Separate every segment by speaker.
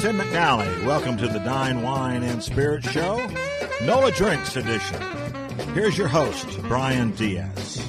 Speaker 1: Tim McNally. Welcome to the Dine Wine and Spirit Show, NOLA Drinks edition. Here's your host, Brian Diaz.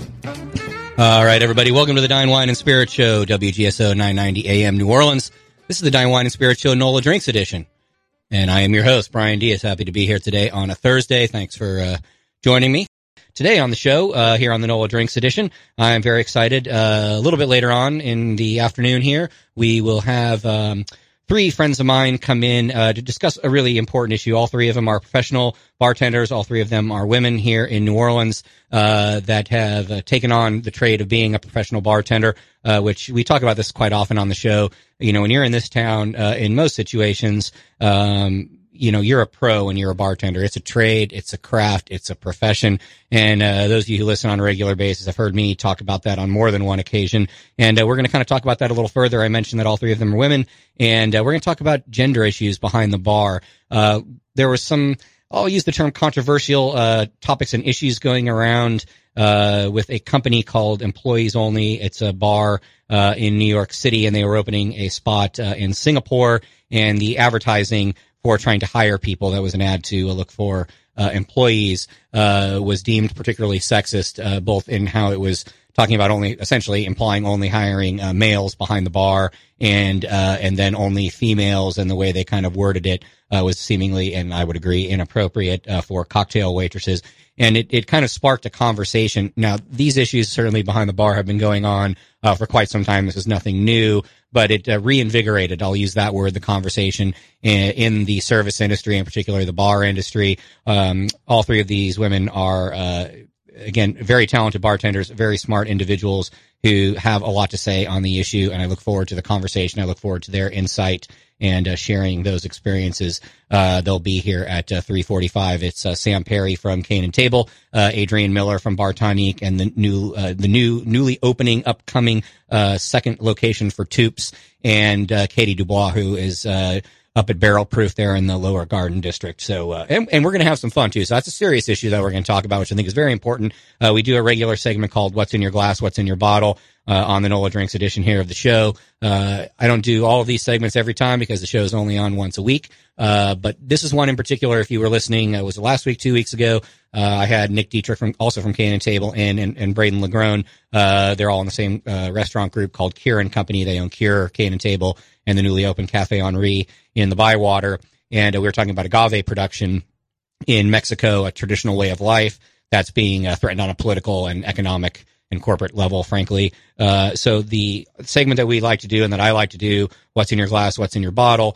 Speaker 2: All right, everybody. Welcome to the Dine Wine and Spirit Show, WGSO 990 AM New Orleans. This is the Dine Wine and Spirit Show, NOLA Drinks edition. And I am your host, Brian Diaz. Happy to be here today on a Thursday. Thanks for joining me. Today on the show, here on the NOLA Drinks edition, I'm very excited. A little bit later on in the afternoon here, we will have three friends of mine come in to discuss a really important issue. All three of them are professional bartenders. All three of them are women here in New Orleans that have taken on the trade of being a professional bartender, which we talk about this quite often on the show. You know, when you're in this town, in most situations, you know, you're a pro and you're a bartender. It's a trade, it's a craft, it's a profession. And those of you who listen on a regular basis have heard me talk about that on more than one occasion. And we're going to kind of talk about that a little further. I mentioned that all three of them are women, and we're going to talk about gender issues behind the bar. There was some, I'll use the term controversial topics and issues going around with a company called Employees Only. It's a bar in New York City, and they were opening a spot in Singapore, and the advertising for trying to hire people, that was an ad to look for employees, was deemed particularly sexist, both in how it was talking about only, essentially implying only hiring males behind the bar, and then only females, and the way they kind of worded it was seemingly, and I would agree, inappropriate for cocktail waitresses. And it kind of sparked a conversation. Now, these issues certainly behind the bar have been going on for quite some time. This is nothing new, but it reinvigorated, I'll use that word, the conversation in the service industry, in particular the bar industry. All three of these women are, again, very talented bartenders, very smart individuals who have a lot to say on the issue, and I look forward to the conversation. I look forward to their insight and sharing those experiences. They'll be here at 3:45. It's Sam Perry from Cane and Table, Adrian Miller from Bartonique, and the newly opening, upcoming second location for Toops, and Katie Dubois, who is up at Barrel Proof there in the Lower Garden District. So, and we're going to have some fun too. So that's a serious issue that we're going to talk about, which I think is very important. We do a regular segment called What's in Your Glass, What's in Your Bottle, on the NOLA Drinks edition here of the show. I don't do all of these segments every time because the show is only on once a week. But this is one in particular. If you were listening, it was last week, 2 weeks ago. I had Nick Dietrich also from Cane and Table and Braden Lagrone. They're all in the same, restaurant group called Cure and Company. They own Cure, Cane and Table, and the newly opened Cafe Henri in the Bywater. And we were talking about agave production in Mexico, a traditional way of life that's being threatened on a political and economic and corporate level, frankly. So the segment that we like to do and that I like to do, What's in Your Glass, What's in Your Bottle,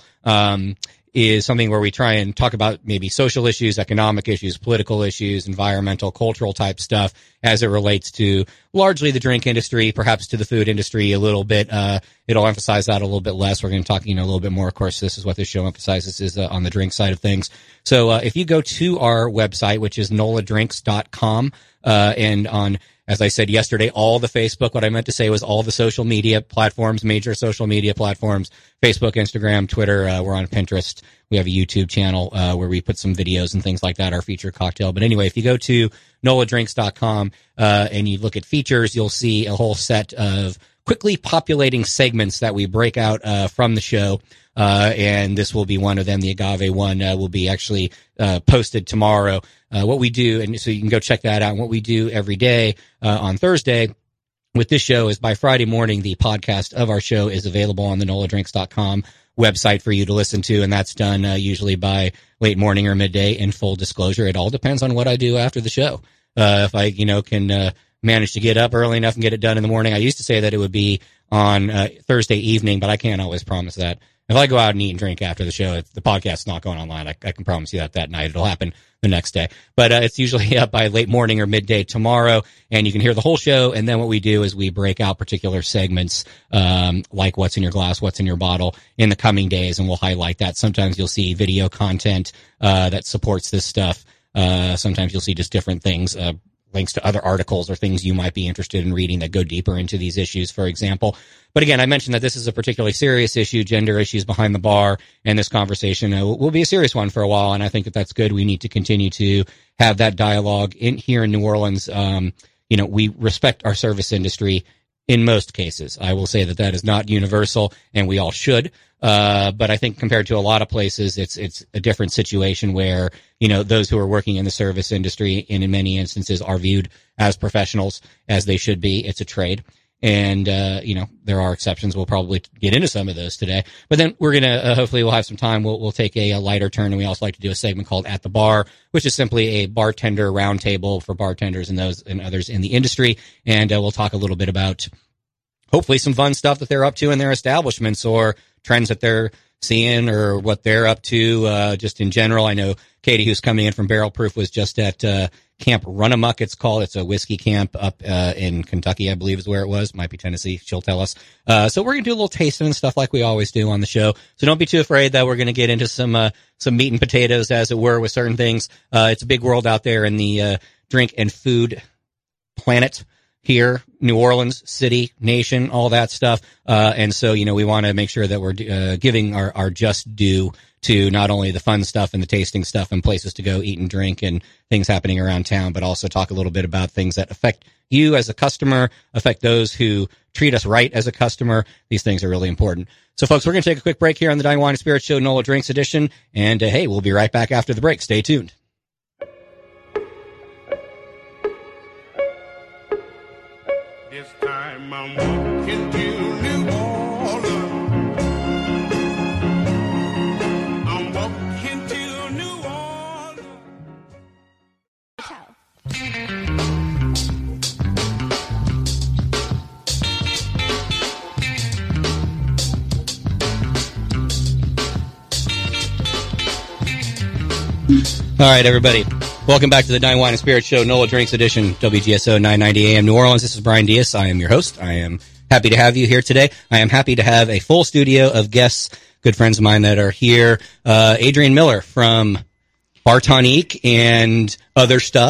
Speaker 2: is something where we try and talk about maybe social issues, economic issues, political issues, environmental, cultural type stuff as it relates to largely the drink industry, perhaps to the food industry a little bit. It'll emphasize that a little bit less. We're going to talk, a little bit more. Of course, this is what this show emphasizes, is on the drink side of things. So if you go to our website, which is noladrinks.com, and on, as I said yesterday, all the Facebook, what I meant to say was all the social media platforms, major social media platforms, Facebook, Instagram, Twitter. We're on Pinterest. We have a YouTube channel where we put some videos and things like that, our featured cocktail. But anyway, if you go to noladrinks.com and you look at features, you'll see a whole set of quickly populating segments that we break out from the show. And this will be one of them. The agave one will be actually posted tomorrow. What we do, and so you can go check that out. And what we do every day on Thursday with this show is by Friday morning, the podcast of our show is available on the noladrinks.com website for you to listen to, and that's done usually by late morning or midday. In full disclosure, it all depends on what I do after the show. If I, can manage to get up early enough and get it done in the morning. I used to say that it would be on Thursday evening, but I can't always promise that. If I go out and eat and drink after the show, the podcast's not going online. I can promise you that night. It'll happen the next day. But it's usually up by late morning or midday tomorrow, and you can hear the whole show. And then what we do is we break out particular segments, like What's in Your Glass, What's in Your Bottle, in the coming days, and we'll highlight that. Sometimes you'll see video content that supports this stuff. Sometimes you'll see just different things, links to other articles or things you might be interested in reading that go deeper into these issues, for example. But again, I mentioned that this is a particularly serious issue, gender issues behind the bar, and this conversation will be a serious one for a while, and I think that that's good. We need to continue to have that dialogue here in New Orleans. We respect our service industry in most cases. I will say that is not universal, and we all should. But I think compared to a lot of places, it's a different situation where, those who are working in the service industry and in many instances are viewed as professionals, as they should be. It's a trade. And, there are exceptions. We'll probably get into some of those today, but then we're going to, hopefully we'll have some time. We'll take a lighter turn, and we also like to do a segment called At the Bar, which is simply a bartender roundtable for bartenders and those and others in the industry. And, we'll talk a little bit about hopefully some fun stuff that they're up to in their establishments, or trends that they're seeing, or what they're up to, just in general. I know Katie, who's coming in from Barrel Proof, was just at, Camp Runamuck, it's called. It's a whiskey camp up in Kentucky, I believe is where it was. Might be Tennessee. She'll tell us. So we're going to do a little tasting and stuff like we always do on the show. So don't be too afraid that we're going to get into some meat and potatoes, as it were, with certain things. It's a big world out there in the drink and food planet here, New Orleans, city, nation, all that stuff. And so, we want to make sure that we're giving our just due to not only the fun stuff and the tasting stuff and places to go eat and drink and things happening around town, but also talk a little bit about things that affect you as a customer, affect those who treat us right as a customer. These things are really important. So, folks, we're going to take a quick break here on the Dine Wine and Spirits Show, NOLA Drinks Edition. And, hey, we'll be right back after the break. Stay tuned.
Speaker 3: This time I'm walking to New Orleans. I'm walking to New Orleans.
Speaker 2: All right, everybody. Welcome back to the Dine Wine and Spirits Show, NOLA Drinks Edition, WGSO 990 AM New Orleans. This is Brian Diaz. I am your host. I am happy to have you here today. I am happy to have a full studio of guests, good friends of mine that are here. Adrienne Miller from Bartonique and other stuff.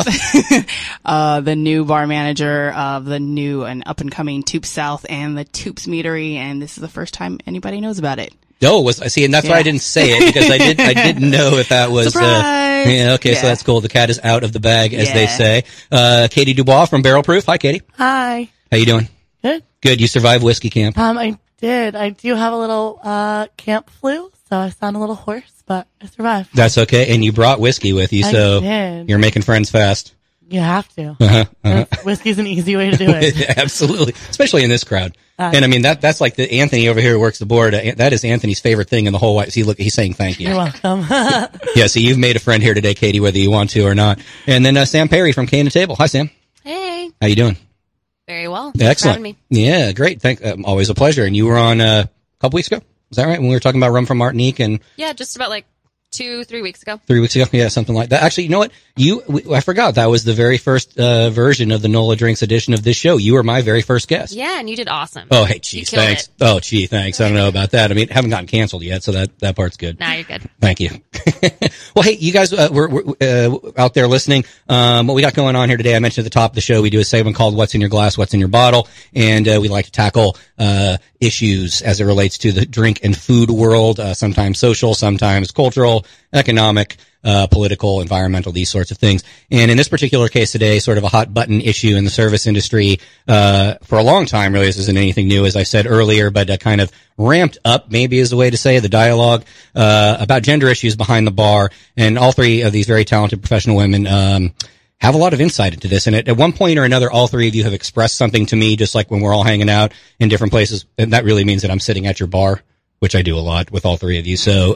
Speaker 4: The new bar manager of the new and up-and-coming Toups South and the Toups Meadery, and this is the first time anybody knows about it.
Speaker 2: Oh, and that's why I didn't say it, because I didn't know if that was,
Speaker 4: Surprise!
Speaker 2: So that's cool. The cat is out of the bag, as they say. Katie Dubois from Barrel Proof. Hi, Katie.
Speaker 5: Hi.
Speaker 2: How you doing?
Speaker 5: Good.
Speaker 2: Good. You survived whiskey camp.
Speaker 5: I did. I do have a little, camp flu, so I sound a little hoarse, but I survived.
Speaker 2: That's okay. And you brought whiskey with you, so
Speaker 5: did.
Speaker 2: You're making friends fast.
Speaker 5: You have to. Whiskey's an easy way to do it.
Speaker 2: Absolutely. Especially in this crowd. And I mean, that's like the Anthony over here who works the board. That is Anthony's favorite thing in the whole white. See, look, he's saying thank you.
Speaker 5: You're welcome.
Speaker 2: Yeah. So you've made a friend here today, Katie, whether you want to or not. And then, Sam Perry from Cane and Table. Hi, Sam.
Speaker 6: Hey.
Speaker 2: How you doing?
Speaker 6: Very well.
Speaker 2: Excellent.
Speaker 6: Me.
Speaker 2: Yeah. Great. Always a pleasure. And you were on, a couple weeks ago. Is that right? When we were talking about rum from Martinique and.
Speaker 6: Yeah. Just about like 2-3 weeks ago.
Speaker 2: 3 weeks ago? Yeah, something like that. Actually, you know what? I forgot. That was the very first version of the NOLA Drinks edition of this show. You were my very first guest.
Speaker 6: Yeah, and you did awesome.
Speaker 2: Oh, hey, geez, thanks. Oh, gee, thanks. I don't know about that. I mean, haven't gotten canceled yet, so that part's good.
Speaker 6: Nah, you're good.
Speaker 2: Thank you. Well, hey, you guys, we're out there listening. What we got going on here today, I mentioned at the top of the show, we do a segment called What's in Your Glass, What's in Your Bottle, and we like to tackle issues as it relates to the drink and food world, sometimes social, sometimes cultural, economic, political, environmental, these sorts of things. And in this particular case today, sort of a hot button issue in the service industry, for a long time, really. This isn't anything new, as I said earlier, but kind of ramped up, maybe is the way to say, the dialogue, about gender issues behind the bar. And all three of these very talented professional women, have a lot of insight into this. And at one point or another, all three of you have expressed something to me, just like when we're all hanging out in different places. And that really means that I'm sitting at your bar, which I do a lot with all three of you. So,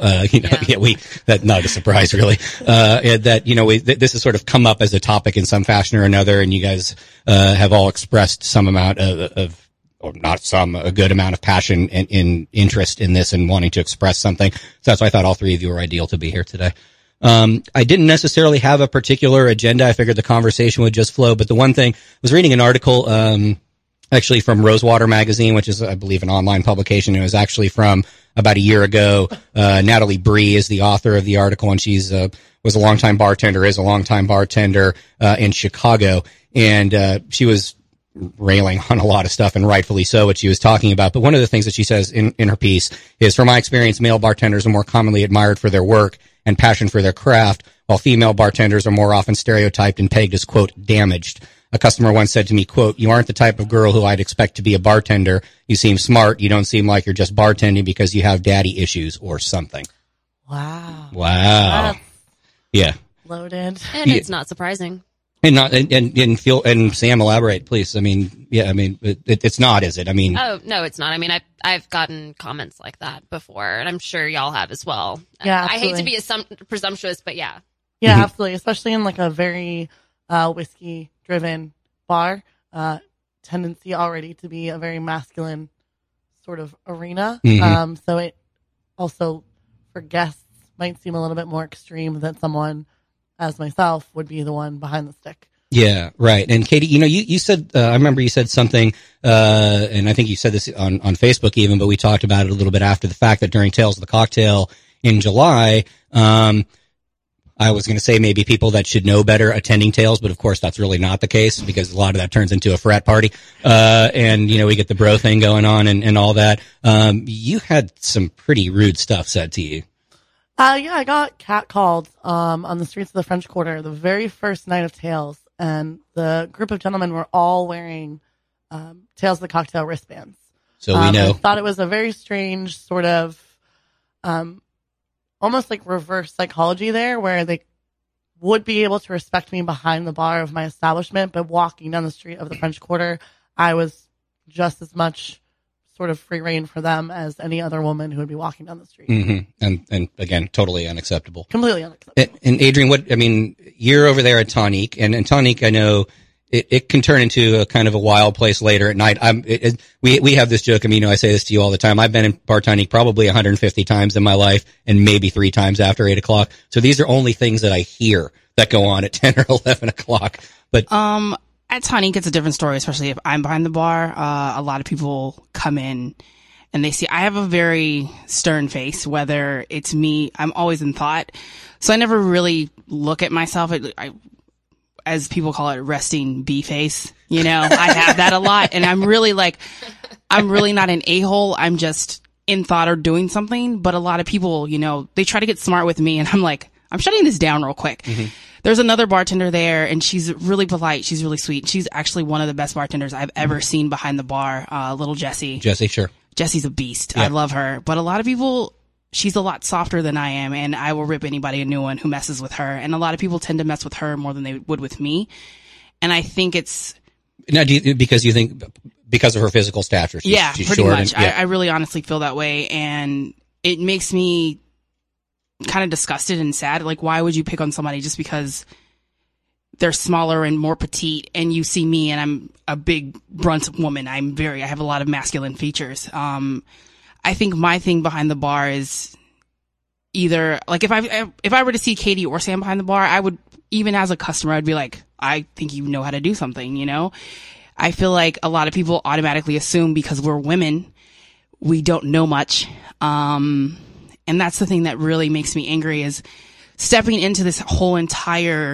Speaker 2: that's not a surprise, really. This has sort of come up as a topic in some fashion or another. And you guys, have all expressed some amount of or not some, a good amount of passion and in interest in this and wanting to express something. So that's why I thought all three of you were ideal to be here today. I didn't necessarily have a particular agenda. I figured the conversation would just flow. But the one thing, I was reading an article, actually from Rosewater Magazine, which is, I believe, an online publication. It was actually from about a year ago. Natalie Bree is the author of the article, and she's, was a longtime bartender, is a longtime bartender, in Chicago. And, she was railing on a lot of stuff, and rightfully so, what she was talking about. But one of the things that she says in her piece is, from my experience, male bartenders are more commonly admired for their work and passion for their craft, while female bartenders are more often stereotyped and pegged as, quote, damaged. A customer once said to me, quote, "You aren't the type of girl who I'd expect to be a bartender. You seem smart. You don't seem like you're just bartending because you have daddy issues or something."
Speaker 5: Wow.
Speaker 2: Wow.
Speaker 5: That's
Speaker 2: Yeah.
Speaker 5: loaded.
Speaker 6: And it's not surprising.
Speaker 2: And not, and Sam, elaborate, please. I mean, it's not, is it? I mean,
Speaker 6: Oh, no, it's not. I mean, I've gotten comments like that before, and I'm sure y'all have as well.
Speaker 5: Yeah,
Speaker 6: I hate to
Speaker 5: absolutely.
Speaker 6: be presumptuous, but yeah.
Speaker 5: Yeah,
Speaker 2: Mhm.
Speaker 5: absolutely. Especially in like a very whiskey driven bar, tendency already to be a very masculine sort of arena.
Speaker 2: Mhm.
Speaker 5: So it also for guests might seem a little bit more extreme that someone as myself would be the one behind the stick.
Speaker 2: yeah, right. And Katie, you said, I remember you said something, and I think you said this on Facebook even, but we talked about it a little bit after the fact that during Tales of the Cocktail in July, I was going to say maybe people that should know better attending Tales, but of course that's really not the case because a lot of that turns into a frat party. And we get the bro thing going on and all that. You had some pretty rude stuff said to you.
Speaker 5: Yeah, I got catcalled on the streets of the French Quarter the very first night of Tales, and the group of gentlemen were all wearing Tales of the Cocktail wristbands.
Speaker 2: So we know.
Speaker 5: I thought it was a very strange sort of almost like reverse psychology there, where they would be able to respect me behind the bar of my establishment, but walking down the street of the French Quarter, I was just as much sort of free reign for them as any other woman who would be walking down the street.
Speaker 2: Mm-hmm. And again, totally unacceptable.
Speaker 5: Completely unacceptable.
Speaker 2: And Adrian, you're over there at Tonique, and Tonique, I know it can turn into a kind of a wild place later at night. We have this joke. I say this to you all the time. I've been in Bar Tonique probably 150 times in my life, and maybe 3 times after 8 o'clock. So these are only things that I hear that go on at 10 or 11 o'clock. But
Speaker 4: At Tonique, it's a different story, especially if I'm behind the bar. A lot of people come in and they see I have a very stern face, whether it's me, I'm always in thought. So I never really look at myself, as people call it, resting B face. I have that a lot. And I'm really not an a-hole. I'm just in thought or doing something. But a lot of people, they try to get smart with me, and I'm like, I'm shutting this down real quick. Mm-hmm. There's another bartender there, and she's really polite. She's really sweet. She's actually one of the best bartenders I've ever seen behind the bar. Little Jessie.
Speaker 2: Jessie, sure.
Speaker 4: Jessie's a beast.
Speaker 2: Yeah.
Speaker 4: I love her. But a lot of people, she's a lot softer than I am, and I will rip anybody a new one who messes with her. And a lot of people tend to mess with her more than they would with me. And I think it's...
Speaker 2: Now, because of her physical stature? She's
Speaker 4: pretty
Speaker 2: short
Speaker 4: much.
Speaker 2: And, yeah.
Speaker 4: I really honestly feel that way. And it makes me kind of disgusted and sad. Like, why would you pick on somebody just because they're smaller and more petite, and you see me and I'm a big brunt woman. I have a lot of masculine features. I think my thing behind the bar is either like if I were to see Katie or Sam behind the bar, I would, even as a customer, I'd be like, I think you know how to do something, I feel like a lot of people automatically assume because we're women, we don't know much. And that's the thing that really makes me angry, is stepping into this whole entire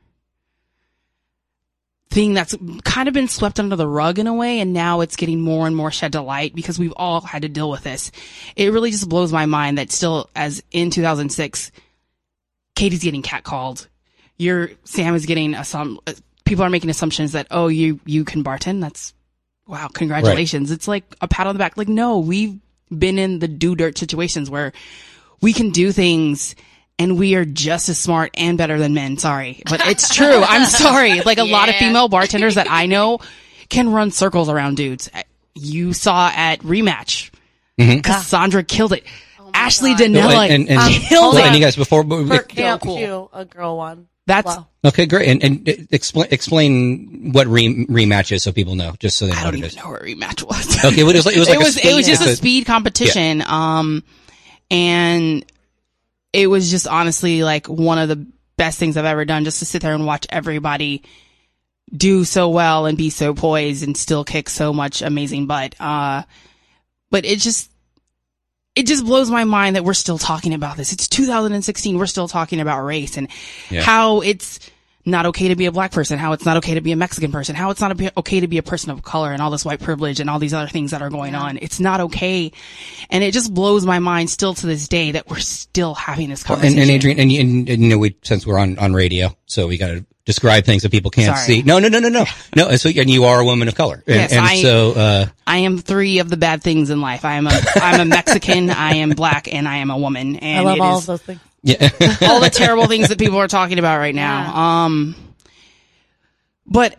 Speaker 4: thing that's kind of been swept under the rug in a way, and now it's getting more and more shed to light because we've all had to deal with this. It really just blows my mind that still, as in 2006, Katie's getting catcalled. Sam is getting people are making assumptions that, oh, you can bartend. That's, wow, congratulations. Right. It's like a pat on the back. Like, no, we've been in the do dirt situations where we can do things and we are just as smart and better than men. Sorry, but it's true. I'm sorry. Like a lot of female bartenders that I know can run circles around dudes. You saw at Rematch, Cassandra killed it. Ashley Danella killed it.
Speaker 2: And you guys, before
Speaker 5: For Camp Q, a girl won.
Speaker 4: That's
Speaker 5: wow.
Speaker 2: Okay, great. And explain what rematch is so people know, just so they know
Speaker 4: I
Speaker 2: what
Speaker 4: don't
Speaker 2: it
Speaker 4: even
Speaker 2: is.
Speaker 4: know what rematch was.
Speaker 2: Okay, well,
Speaker 4: it was just a speed competition. Yeah. And it was just honestly like one of the best things I've ever done, just to sit there and watch everybody do so well and be so poised and still kick so much amazing butt. But it just blows my mind that we're still talking about this. It's 2016. We're still talking about race and how it's not okay to be a black person, how it's not okay to be a Mexican person, how it's not okay to be a person of color, and all this white privilege and all these other things that are going on. It's not okay. And it just blows my mind still to this day that we're still having this conversation.
Speaker 2: And Adrian, and since we're on radio, so we got to describe things that people can't
Speaker 4: Sorry.
Speaker 2: see. No. And so, and you are a woman of color.
Speaker 4: Yes, I am 3 of the bad things in life. I'm a Mexican, I am black, and I am a woman. And
Speaker 5: I love
Speaker 4: it
Speaker 5: all
Speaker 4: is
Speaker 5: of those things.
Speaker 2: yeah.
Speaker 4: all the terrible things that people are talking about right now. But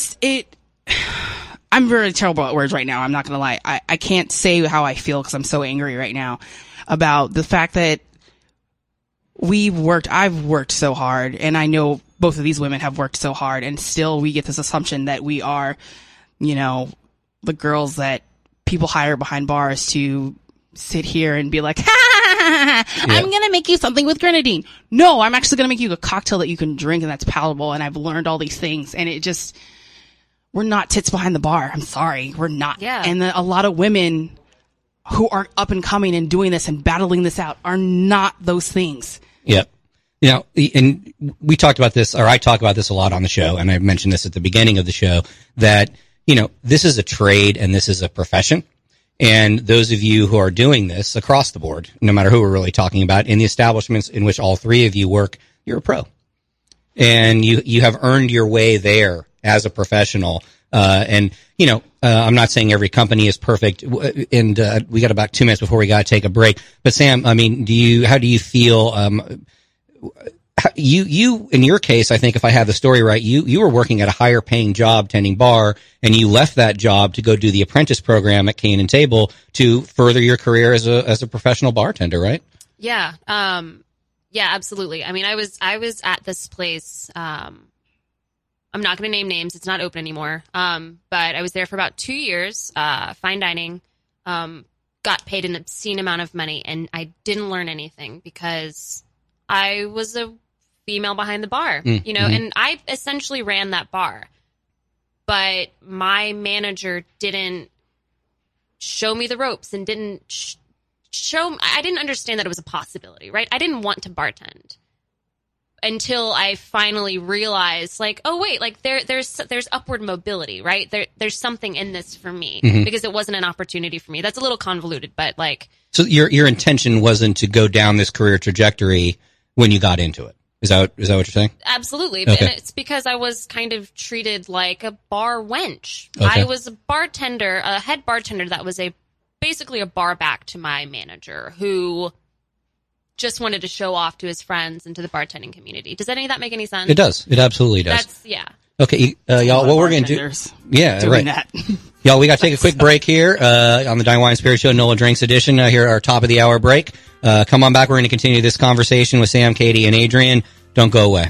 Speaker 4: I'm very terrible at words right now. I'm not going to lie. I can't say how I feel because I'm so angry right now about the fact that I've worked so hard, and I know both of these women have worked so hard, and still we get this assumption that we are, the girls that people hire behind bars to sit here and be like, I'm going to make you something with grenadine. No, I'm actually going to make you a cocktail that you can drink and that's palatable. And I've learned all these things, and we're not tits behind the bar. I'm sorry. We're not.
Speaker 6: Yeah.
Speaker 4: And a lot of women who are up and coming and doing this and battling this out are not those things.
Speaker 2: Yep. And we talked about this, or I talk about this a lot on the show, and I mentioned this at the beginning of the show, that, this is a trade and this is a profession. And those of you who are doing this across the board, no matter who we're really talking about, in the establishments in which all 3 of you work, you're a pro. And you have earned your way there as a professional. I'm not saying every company is perfect, and we got about 2 minutes before we got to take a break. But Sam, I mean, how do you feel? You in your case, I think if I have the story right, you were working at a higher paying job tending bar, and you left that job to go do the apprentice program at Cane and Table to further your career as a professional bartender, right?
Speaker 6: Yeah. Yeah, absolutely. I mean, I was at this place. I'm not going to name names. It's not open anymore. But I was there for about 2 years, fine dining, got paid an obscene amount of money, and I didn't learn anything because I was a female behind the bar, and I essentially ran that bar. But my manager didn't show me the ropes and didn't I didn't understand that it was a possibility, right? I didn't want to bartend until I finally realized, like, oh wait, like there's upward mobility, right? There's something in this for me because it wasn't an opportunity for me. That's a little convoluted, but like. So
Speaker 2: your intention wasn't to go down this career trajectory when you got into it. Is that what you're saying?
Speaker 6: Absolutely.
Speaker 2: Okay.
Speaker 6: And it's because I was kind of treated like a bar wench.
Speaker 2: Okay.
Speaker 6: I was a bartender, a head bartender that was basically a bar back to my manager who just wanted to show off to his friends and to the bartending community. Does any of that make any sense?
Speaker 2: It does. It absolutely does.
Speaker 6: Yeah.
Speaker 2: Okay, y'all, what we're going to do. Yeah,
Speaker 4: doing
Speaker 2: right.
Speaker 4: that.
Speaker 2: Y'all, we got to take a quick break here on the Dine Wine Spirit Show NOLA Drinks edition. Here our top of the hour break. Come on back. We're going to continue this conversation with Sam, Katie, and Adrian. Don't go away.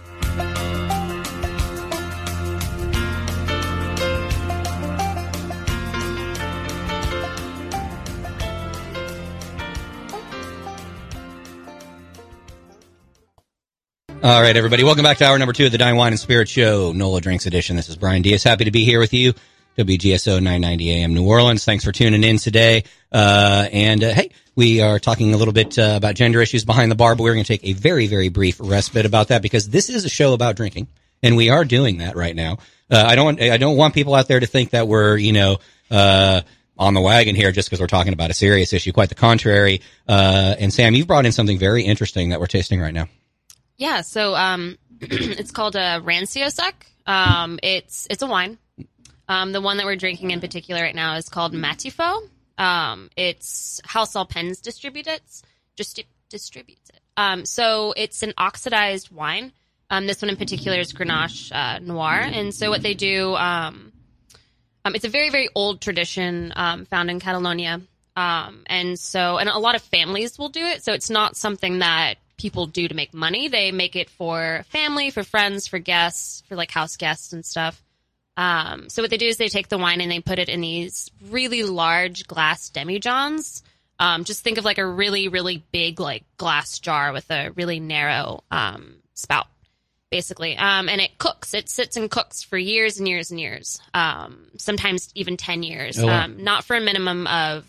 Speaker 2: All right, everybody. Welcome back to hour number 2 of the Dine Wine and Spirit Show, NOLA Drinks edition. This is Brian Diaz. Happy to be here with you. WGSO 990 AM New Orleans. Thanks for tuning in today. Hey, we are talking a little bit about gender issues behind the bar, but we're going to take a very, very brief respite about that because this is a show about drinking, and we are doing that right now. I don't want people out there to think that we're, on the wagon here just because we're talking about a serious issue. Quite the contrary. And Sam, you've brought in something very interesting that we're tasting right now.
Speaker 6: Yeah, so it's called a Rancio Sec. It's a wine. The one that we're drinking in particular right now is called Matifo. It's House Alpens distributes it. So it's an oxidized wine. This one in particular is Grenache Noir. And so what they do, it's a very, very old tradition found in Catalonia. And a lot of families will do it. So it's not something that people do to make money. They make it for family, for friends, for guests, for like house guests and stuff. So what they do is they take the wine and they put it in these really large glass demijohns. Just think of like a really, really big like glass jar with a really narrow spout, basically. And it cooks. It sits and cooks for years and years and years. Sometimes even 10 years.
Speaker 2: Oh, wow.
Speaker 6: Not for a minimum of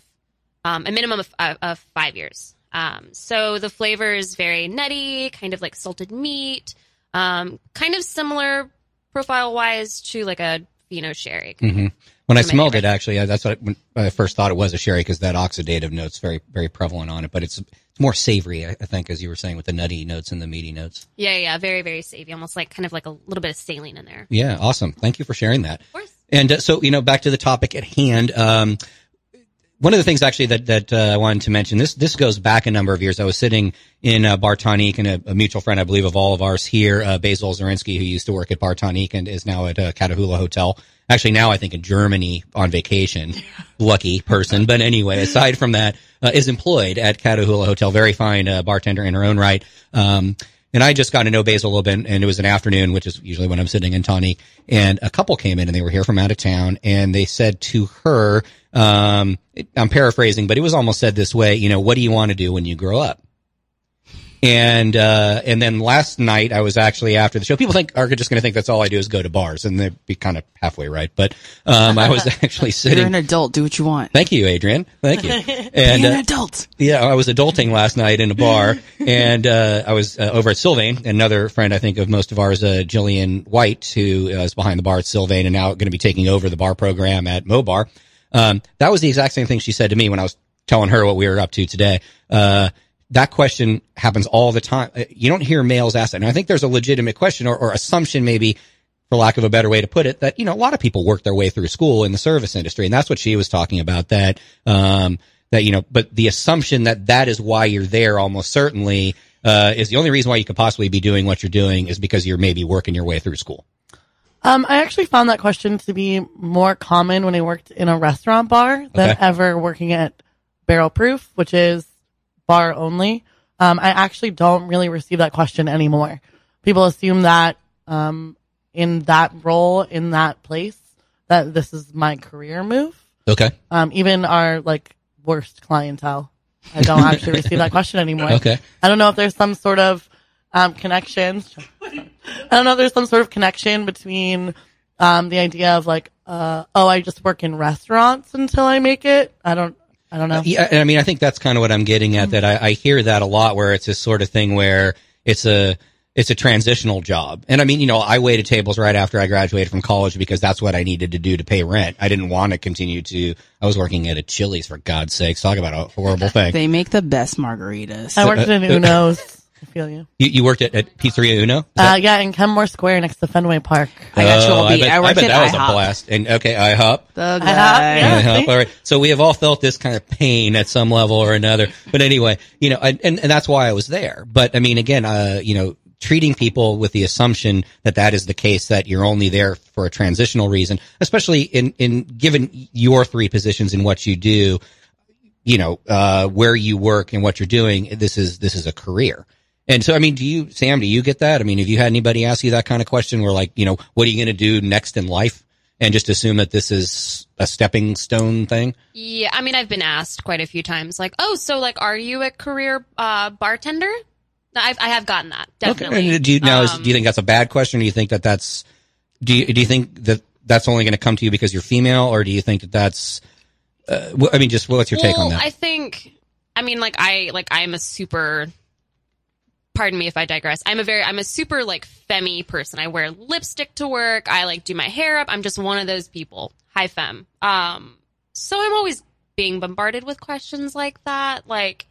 Speaker 6: 5 years. So the flavor is very nutty, kind of like salted meat, kind of similar profile-wise to like a Fino Sherry.
Speaker 2: Mm-hmm. When I
Speaker 6: One of my
Speaker 2: smelled it,
Speaker 6: favorites.
Speaker 2: actually, that's what when I first thought it was a sherry because that oxidative note's very, very prevalent on it. But it's more savory, I think, as you were saying, with the nutty notes and the meaty notes.
Speaker 6: Yeah, very, very savvy. Almost like kind of like a little bit of saline in there.
Speaker 2: Yeah, awesome. Thank you for sharing that.
Speaker 6: Of course.
Speaker 2: And so, back to the topic at hand. One of the things actually that I wanted to mention, this goes back a number of years. I was sitting in Bar Tonique, and a mutual friend, I believe, of all of ours here, Basil Zarinsky, who used to work at Bar Tonique and is now at Catahoula Hotel. Actually, now I think in Germany on vacation. Lucky person. But anyway, aside from that, is employed at Catahoula Hotel. Very fine bartender in her own right. And I just got to know Basil a little bit, and it was an afternoon, which is usually when I'm sitting in Tonique, and a couple came in, and they were here from out of town, and they said to her, I'm paraphrasing, but it was almost said this way, what do you want to do when you grow up? And then last night I was actually after the show. People are just going to think that's all I do is go to bars, and they'd be kind of halfway right. But, I was actually sitting.
Speaker 4: You're an adult. Do what you want.
Speaker 2: Thank you, Adrian. Thank you. And,
Speaker 4: Be an adult.
Speaker 2: yeah, I was adulting last night in a bar, and I was over at Sylvain, another friend I think of most of ours, Jillian White, who is behind the bar at Sylvain and now going to be taking over the bar program at Mobar. That was the exact same thing she said to me when I was telling her what we were up to today. That question happens all the time. You don't hear males ask that. And I think there's a legitimate question or assumption, maybe, for lack of a better way to put it, that, a lot of people work their way through school in the service industry. And that's what she was talking about, but the assumption that is why you're there almost certainly, is the only reason why you could possibly be doing what you're doing is because you're maybe working your way through school.
Speaker 5: I actually found that question to be more common when I worked in a restaurant bar than ever working at Barrel Proof, which is bar only. I actually don't really receive that question anymore. People assume that in that role, in that place, that this is my career move.
Speaker 2: Okay.
Speaker 5: Even our worst clientele, I don't actually receive that question anymore.
Speaker 2: Okay.
Speaker 5: I don't know if there's some sort of connection. I don't know if there's some sort of connection between the idea of I just work in restaurants until I make it. I don't know.
Speaker 2: Yeah, I mean, I think that's kind of what I'm getting at, that I hear that a lot, where it's this sort of thing where it's a transitional job. And I mean, I waited tables right after I graduated from college because that's what I needed to do to pay rent. I didn't want to continue I was working at a Chili's, for God's sakes. Talk about a horrible thing.
Speaker 4: They make the best margaritas.
Speaker 5: I worked in Uno's. I feel you.
Speaker 2: You worked at Pizzeria Uno?
Speaker 5: Yeah, in Kenmore Square next to Fenway Park.
Speaker 4: I got you all beat. I
Speaker 2: I
Speaker 4: worked
Speaker 2: bet
Speaker 4: at
Speaker 2: that was
Speaker 4: IHOP.
Speaker 2: a blast. And okay, IHOP.
Speaker 4: The guy.
Speaker 5: Yeah.
Speaker 2: IHOP. All right. So we have all felt this kind of pain at some level or another. But anyway, and that's why I was there. But I mean, again, treating people with the assumption that is the case, that you're only there for a transitional reason, especially in given your three positions in what you do, where you work and what you're doing, this is a career. And so, I mean, Sam, do you get that? I mean, have you had anybody ask you that kind of question where what are you going to do next in life? And just assume that this is a stepping stone thing?
Speaker 6: Yeah, I mean, I've been asked quite a few times, are you a career bartender? I have gotten that, definitely.
Speaker 2: Okay. And do you think that's a bad question, or do you think that's do you think that's only going to come to you because you're female, or do you think that just what's your take on that?
Speaker 6: I think, I'm a super, pardon me if I digress. I'm a super femmy person. I wear lipstick to work. I do my hair up. I'm just one of those people. High femme. So I'm always being bombarded with questions like that. What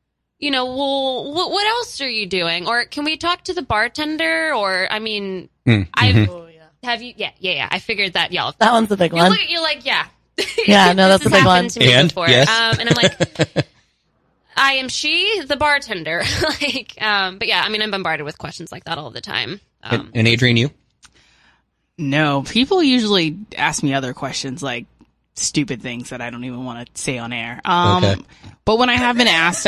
Speaker 6: else are you doing? Or can we talk to the bartender? Or, I mean,
Speaker 5: Oh, yeah.
Speaker 6: have you, yeah. I figured that y'all.
Speaker 5: That one's the big one.
Speaker 6: You're like, yeah.
Speaker 5: Yeah, no, that's
Speaker 6: This
Speaker 5: a big
Speaker 6: has
Speaker 5: one.
Speaker 6: happened to me
Speaker 2: And?
Speaker 6: before.
Speaker 2: Yes.
Speaker 6: And I'm like, I am she, the bartender. But yeah, I mean, I'm bombarded with questions like that all the time.
Speaker 2: And Adrian, you?
Speaker 4: No, people usually ask me other questions, stupid things that I don't even want to say on air.
Speaker 2: Okay.
Speaker 4: But when I have been asked,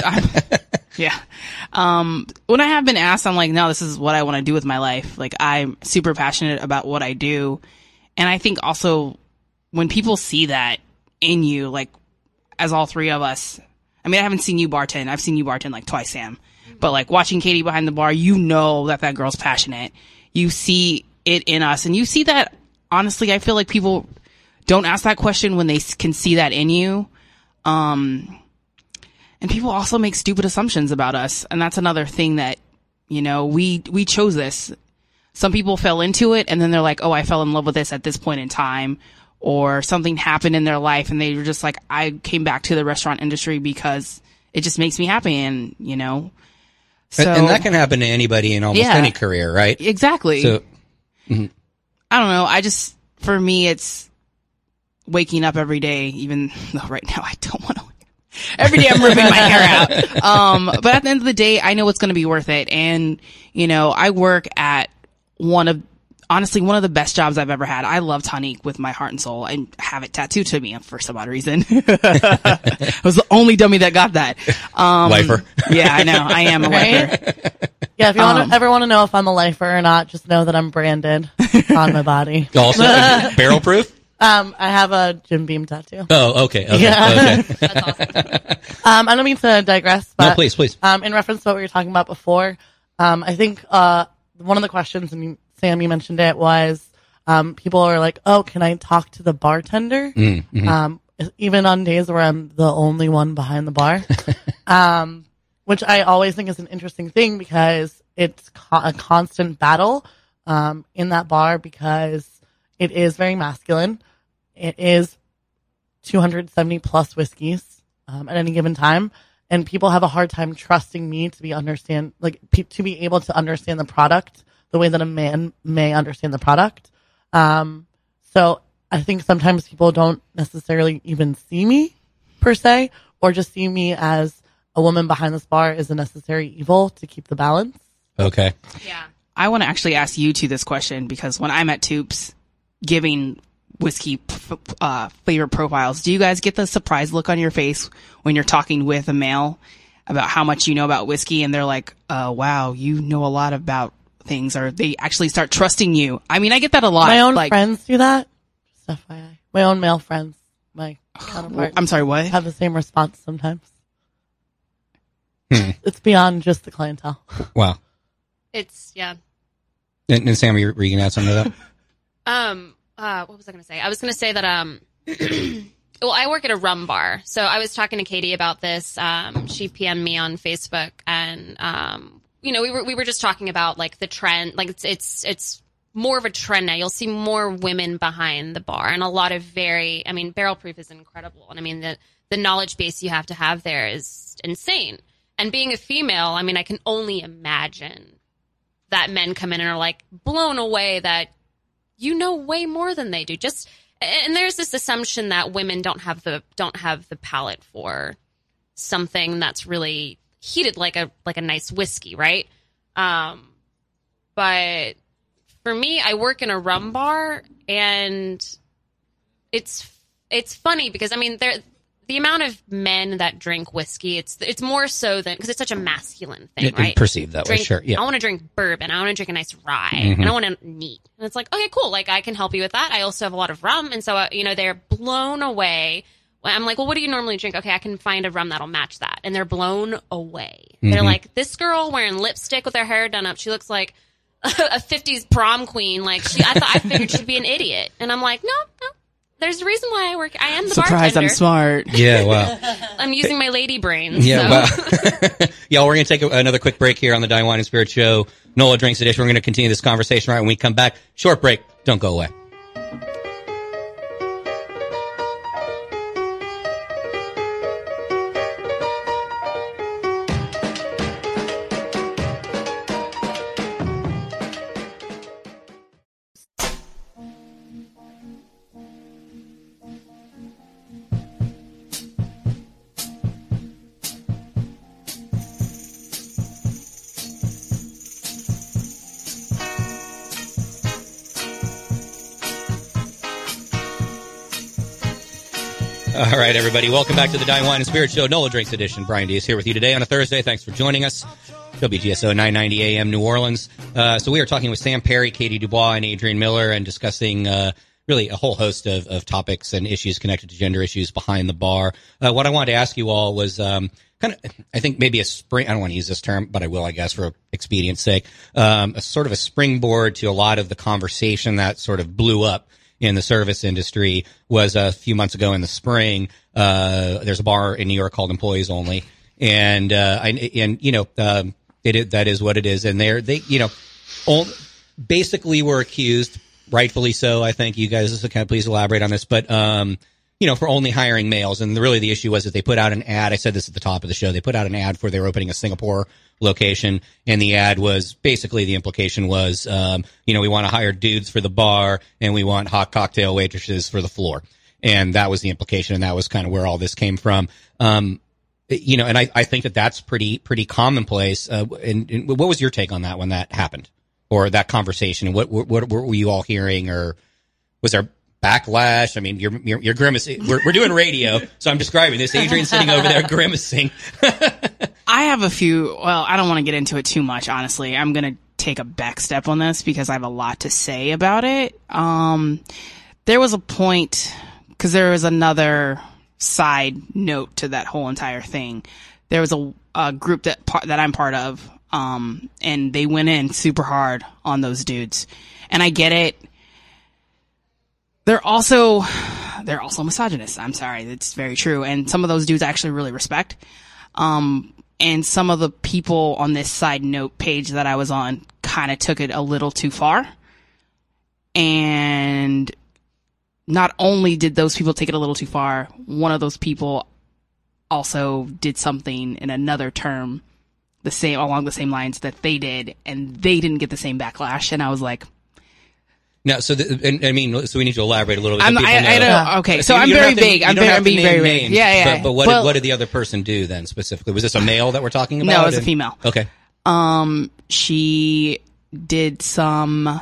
Speaker 4: when I have been asked, I'm like, no, this is what I want to do with my life. I'm super passionate about what I do. And I think also when people see that in you, as all three of us, I mean, I haven't seen you bartend. I've seen you bartend twice, Sam. But watching Katie behind the bar, that girl's passionate. You see it in us. And you see that, honestly, I feel like people don't ask that question when they can see that in you. And people also make stupid assumptions about us. And that's another thing that, we chose this. Some people fell into it and then they're like, oh, I fell in love with this at this point in time. or something happened in their life and they were just like, I came back to the restaurant industry because it just makes me happy. And, you know, so.
Speaker 2: And that can happen to anybody in almost any career, right?
Speaker 4: Exactly.
Speaker 2: So,
Speaker 4: I don't know. For me, it's waking up every day, even though right now I don't want to. Every day I'm ripping my hair out. But at the end of the day, I know it's going to be worth it. And, you know, I work at one of the best jobs I've ever had. I love Tonique with my heart and soul and have it tattooed to me for some odd reason. I was the only dummy that got that.
Speaker 2: Lifer.
Speaker 4: Yeah, I know. I am a lifer.
Speaker 5: Yeah, if you ever want to know if I'm a lifer or not, just know that I'm branded on my body.
Speaker 2: Also, barrel proof?
Speaker 5: I have a Jim Beam tattoo.
Speaker 2: Oh, okay.
Speaker 5: Yeah.
Speaker 2: Okay.
Speaker 6: That's awesome.
Speaker 5: I don't mean to digress, but
Speaker 2: No, please.
Speaker 5: in reference to what we were talking about before, I think one of the questions, and Sam, you mentioned it, was people are like, "Oh, can I talk to the bartender?" Even on days where I'm the only one behind the bar, which I always think is an interesting thing because it's a constant battle in that bar because it is very masculine. It is 270 plus whiskeys at any given time, and people have a hard time trusting me to be able to understand the product the way that a man may understand the product. So I think sometimes people don't necessarily even see me per se, or just see me as a woman behind this bar is a necessary evil to keep the balance.
Speaker 2: Okay.
Speaker 6: Yeah.
Speaker 4: I want to actually ask you two this question because when I'm at Toops giving whiskey flavor profiles, do you guys get the surprised look on your face when you're talking with a male about how much you know about whiskey and they're like, wow, you know a lot about things, or they actually start trusting you? I mean, I get that a lot.
Speaker 5: My own friends do that. Just FYI. My own male friends, my counterparts,
Speaker 4: I'm sorry, what?
Speaker 5: have the same response sometimes. It's beyond just the clientele.
Speaker 2: Wow.
Speaker 6: It's, yeah.
Speaker 2: And Sam, were you going to add something to that?
Speaker 6: What was I going to say? I was going to say that, well, I work at a rum bar. So I was talking to Katie about this. She PM'd me on Facebook and, you know, we were just talking about like the trend, like it's more of a trend now. You'll see more women behind the bar and a lot of barrel proof is incredible. And I mean, the knowledge base you have to have there is insane. And being a female, I mean, I can only imagine that men come in and are like blown away that you know way more than they do. And there's this assumption that women don't have the palate for something that's really heated like a nice whiskey, right? But for me, I work in a rum bar, and it's funny because I mean the amount of men that drink whiskey, it's more so than because it's such a masculine thing, right?
Speaker 2: Perceived that way, sure. Yeah.
Speaker 6: I want to drink bourbon. I want to drink a nice rye, and I want to neat. And it's like, okay, cool. Like I can help you with that. I also have a lot of rum, and so you know they're blown away. I'm like, well, what do you normally drink? Okay, I can find a rum that'll match that, and they're blown away. They're like, this girl wearing lipstick with her hair done up. She looks like a 50s prom queen. Like I figured she'd be an idiot, and I'm like, no. There's a reason why I am the
Speaker 4: Surprise,
Speaker 6: bartender.
Speaker 4: I'm smart.
Speaker 2: Yeah, wow.
Speaker 6: I'm using my lady brains.
Speaker 2: Yeah,
Speaker 6: so.
Speaker 2: wow. Y'all, we're going to take another quick break here on the Dine, Wine, and Spirit Show, NOLA Drinks Edition. We're going to continue this conversation right when we come back. Short break. Don't go away. All right, everybody. Welcome back to the Dine, Wine, and Spirit Show, NOLA Drinks Edition. Brian D is here with you today on a Thursday. Thanks for joining us. WGSO 990 AM New Orleans. So we are talking with Sam Perry, Katie Dubois, and Adrian Miller and discussing really a whole host of topics and issues connected to gender issues behind the bar. What I wanted to ask you all was kind of, I think maybe a spring, I don't want to use this term, but I will, I guess, for expedience sake, a sort of a springboard to a lot of the conversation that sort of blew up in the service industry was a few months ago in the spring. There's a bar in New York called Employees Only. And you know, that is what it is. And they, you know, basically were accused rightfully so. I think you guys can please elaborate on this, but for only hiring males, and really the issue was that they put out an ad. I said this at the top of the show. They put out an ad for they were opening a Singapore location, and the ad was basically the implication was, we want to hire dudes for the bar, and we want hot cocktail waitresses for the floor, and that was the implication, and that was kind of where all this came from. And I think that that's pretty commonplace. And what was your take on that when that happened, or that conversation? And what were you all hearing, or was there backlash? I mean, you're grimacing. We're doing radio, so I'm describing this. Adrian's sitting over there grimacing.
Speaker 4: I have a few. Well, I don't want to get into it too much. Honestly, I'm gonna take a back step on this because I have a lot to say about it. There was a point, because there was another side note to that whole entire thing. There was a group that I'm part of, and they went in super hard on those dudes, and I get it. They're also misogynists. I'm sorry, that's very true. And some of those dudes I actually really respect. And some of the people on this side note page that I was on kind of took it a little too far. And not only did those people take it a little too far, one of those people also did something in another term along the same lines that they did, and they didn't get the same backlash. And I was like,
Speaker 2: no, so we need to elaborate a little bit.
Speaker 4: I don't know. Okay, so I'm very vague. I'm being very vague. Yeah.
Speaker 2: But what did the other person do then specifically? Was this a male that we're talking about?
Speaker 4: No, it was a female.
Speaker 2: Okay.
Speaker 4: She did some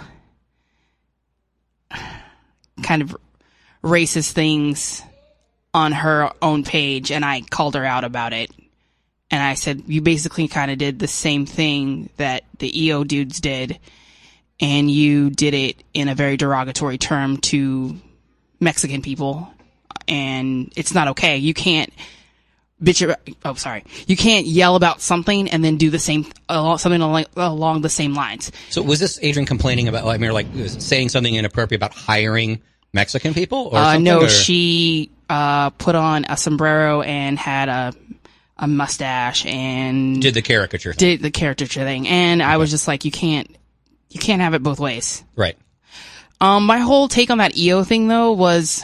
Speaker 4: kind of racist things on her own page, and I called her out about it. And I said, you basically kind of did the same thing that the EO dudes did, and you did it in a very derogatory term to Mexican people, and it's not okay. You can't you can't yell about something and then do the same, something along the same lines.
Speaker 2: So was this Adrian complaining about, saying something inappropriate about hiring Mexican people? Or something,
Speaker 4: no, she put on a sombrero and had a mustache and
Speaker 2: did the caricature thing.
Speaker 4: And I was just like, you can't have it both ways.
Speaker 2: Right.
Speaker 4: My whole take on that EO thing though was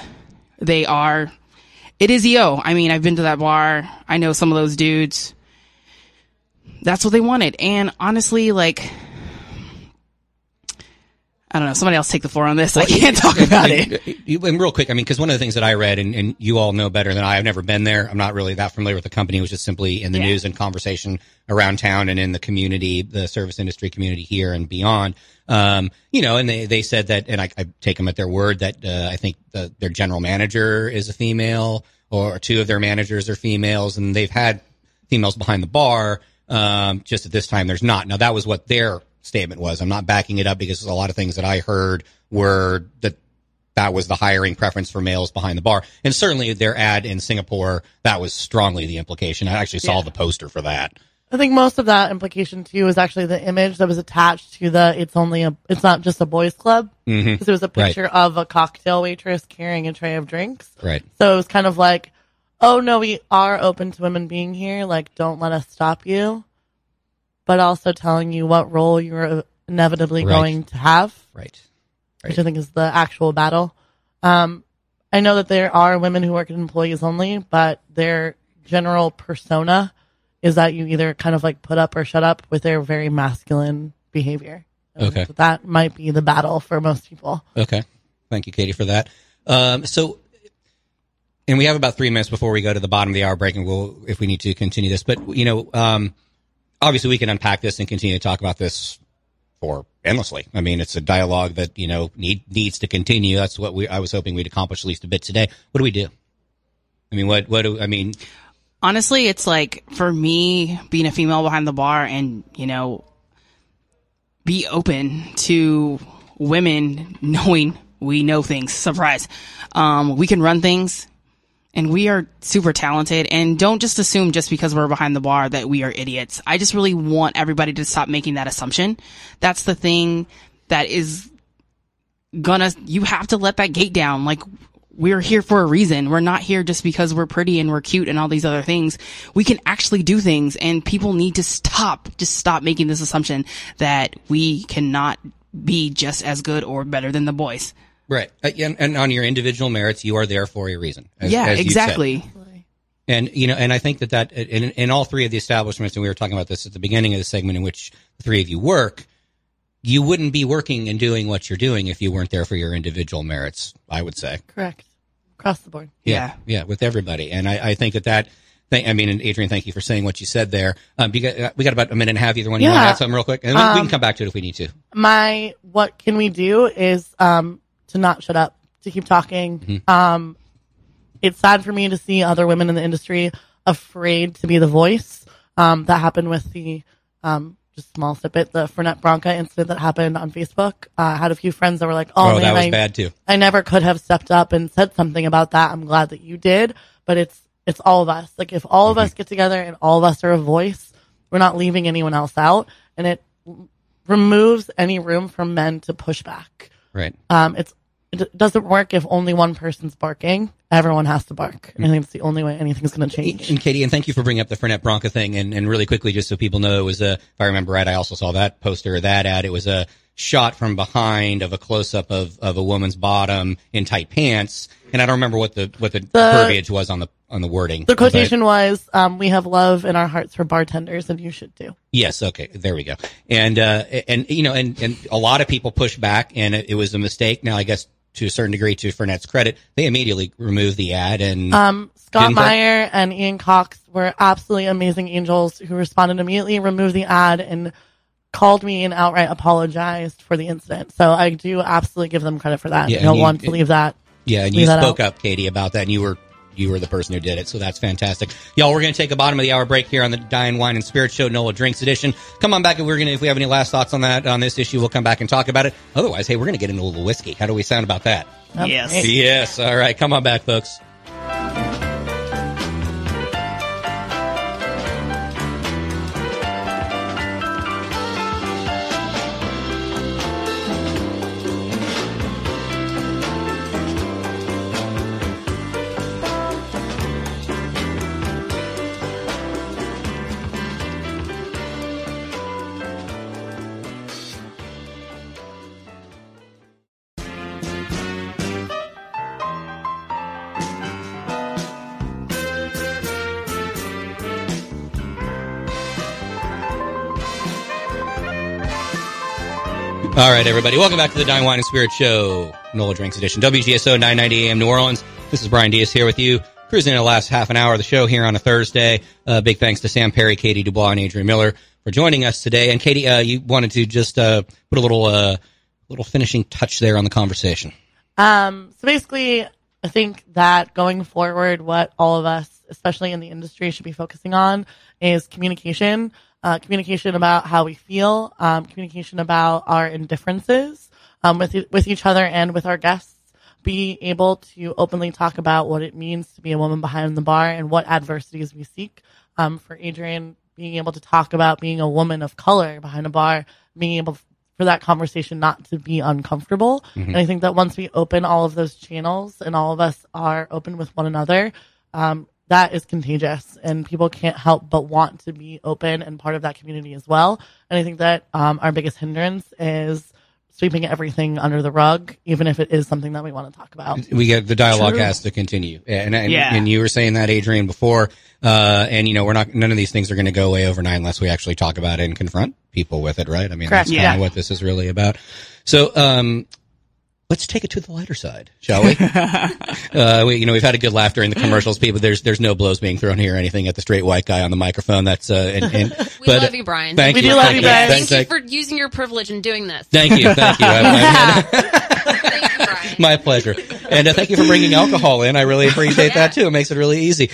Speaker 4: it is EO. I mean, I've been to that bar. I know some of those dudes. That's what they wanted. And honestly, I don't know. Somebody else take the floor on this. I can't talk about it.
Speaker 2: And real quick, because one of the things that I read, and you all know better than I've never been there. I'm not really that familiar with the company. It was just simply in the news and conversation around town and in the community, the service industry community here and beyond. And they said that, and I take them at their word, that I think their general manager is a female, or two of their managers are females, and they've had females behind the bar. Just at this time, there's not. Now, that was what their statement was. I'm not backing it up because a lot of things that I heard were that was the hiring preference for males behind the bar. And certainly their ad in Singapore, that was strongly the implication. I actually saw the poster for that.
Speaker 5: I think most of that implication too is actually the image that was attached to it's not just a boys club.
Speaker 2: Mm-hmm.
Speaker 5: Because it was a picture of a cocktail waitress carrying a tray of drinks.
Speaker 2: Right.
Speaker 5: So it was kind of like, oh no, we are open to women being here. Don't let us stop you. But also telling you what role you're inevitably going to have.
Speaker 2: Right.
Speaker 5: Which I think is the actual battle. I know that there are women who work at Employees Only, but their general persona is that you either kind of put up or shut up with their very masculine behavior.
Speaker 2: Okay.
Speaker 5: So that might be the battle for most people.
Speaker 2: Okay. Thank you, Katie, for that. And we have about 3 minutes before we go to the bottom of the hour break, and we'll, if we need to, continue this. But, obviously we can unpack this and continue to talk about this for endlessly. It's a dialogue that, needs to continue. That's what I was hoping we'd accomplish at least a bit today. What do we do?
Speaker 4: Honestly, it's for me, being a female behind the bar and, be open to women knowing we know things. Surprise. We can run things. And we are super talented, and don't just assume just because we're behind the bar that we are idiots. I just really want everybody to stop making that assumption. That's the thing that is you have to let that gate down. We're here for a reason. We're not here just because we're pretty and we're cute and all these other things. We can actually do things, and people need to stop making this assumption that we cannot be just as good or better than the boys.
Speaker 2: Right. And on your individual merits, you are there for a reason. As
Speaker 4: Yeah,
Speaker 2: you said.
Speaker 4: exactly.
Speaker 2: And, and I think that in all three of the establishments, and we were talking about this at the beginning of the segment in which the three of you work, you wouldn't be working and doing what you're doing if you weren't there for your individual merits, I would say.
Speaker 5: Correct. Across the board.
Speaker 2: Yeah, with everybody. And I think that and Adrian, thank you for saying what you said there. We got about a minute and a half. Either one, you want to add something real quick? And we can come back to it if we need to.
Speaker 5: What can we do is, to not shut up, to keep talking.
Speaker 2: Mm-hmm.
Speaker 5: It's sad for me to see other women in the industry afraid to be the voice. That happened with the, just small snippet, the Fernet Branca incident that happened on Facebook. I had a few friends that were like, oh man,
Speaker 2: that was bad too.
Speaker 5: I never could have stepped up and said something about that. I'm glad that you did, but it's all of us. Like, if all of us get together and all of us are a voice, we're not leaving anyone else out, and it removes any room for men to push back.
Speaker 2: Right.
Speaker 5: It doesn't work if only one person's barking. Everyone has to bark. I think it's the only way anything's going to change.
Speaker 2: And Katie, and thank you for bringing up the Fernet Branca thing. And really quickly, just so people know, it was if I remember right, I also saw that poster, that ad. It was a shot from behind of a close up of a woman's bottom in tight pants. And I don't remember what the verbiage was on the wording.
Speaker 5: The quotation was, we have love in our hearts for bartenders, and you should too.
Speaker 2: Yes. Okay. There we go. And a lot of people pushed back, and it was a mistake. Now, I guess to a certain degree, to Fernet's credit, they immediately removed the ad. And
Speaker 5: Scott Meyer and Ian Cox were absolutely amazing angels who responded immediately, removed the ad, and called me and outright apologized for the incident. So I do absolutely give them credit for that.
Speaker 2: Yeah,
Speaker 5: I don't want to leave that.
Speaker 2: Yeah, and you spoke up, Katie, about that, and you were the person who did it, so that's fantastic. Y'all, we're going to take a bottom of the hour break here on the Dine, Wine, and Spirit Show, NOLA Drinks Edition. Come on back, and if we have any last thoughts on this issue, we'll come back and talk about it. Otherwise, hey, we're going to get into a little whiskey. How do we sound about that?
Speaker 4: Yes.
Speaker 2: Yes. All right, come on back, folks. All right, everybody. Welcome back to the Dine, Wine, and Spirit Show, NOLA Drinks Edition, WGSO 990 AM New Orleans. This is Brian Diaz here with you, cruising in the last half an hour of the show here on a Thursday. Big thanks to Sam Perry, Katie Dubois, and Adrian Miller for joining us today. And Katie, you wanted to just put a little finishing touch there on the conversation.
Speaker 5: So basically, I think that going forward, what all of us, especially in the industry, should be focusing on is communication. Communication about how we feel, communication about our indifferences with each other and with our guests. Be able to openly talk about what it means to be a woman behind the bar and what adversities we seek. For Adrian, being able to talk about being a woman of color behind a bar, being able for that conversation not to be uncomfortable. Mm-hmm. And I think that once we open all of those channels and all of us are open with one another, that is contagious, and people can't help but want to be open and part of that community as well. And I think that our biggest hindrance is sweeping everything under the rug, even if it is something that we want to talk about.
Speaker 2: The dialogue has to continue, and you were saying that, Adrian, before, and none of these things are going to go away overnight unless we actually talk about it and confront people with it, right? I mean,
Speaker 5: correct.
Speaker 2: That's kind of what this is really about. So, let's take it to the lighter side, shall we? We've had a good laugh during the commercials. People, there's no blows being thrown here or anything at the straight white guy on the microphone. That's
Speaker 6: we love you, Brian.
Speaker 2: Thank you.
Speaker 5: We do love you, Brian.
Speaker 6: Thank you for using your privilege and doing this.
Speaker 2: Thank you.
Speaker 6: Thank you, Brian.
Speaker 2: My pleasure. And thank you for bringing alcohol in. I really appreciate that too. It makes it really easy.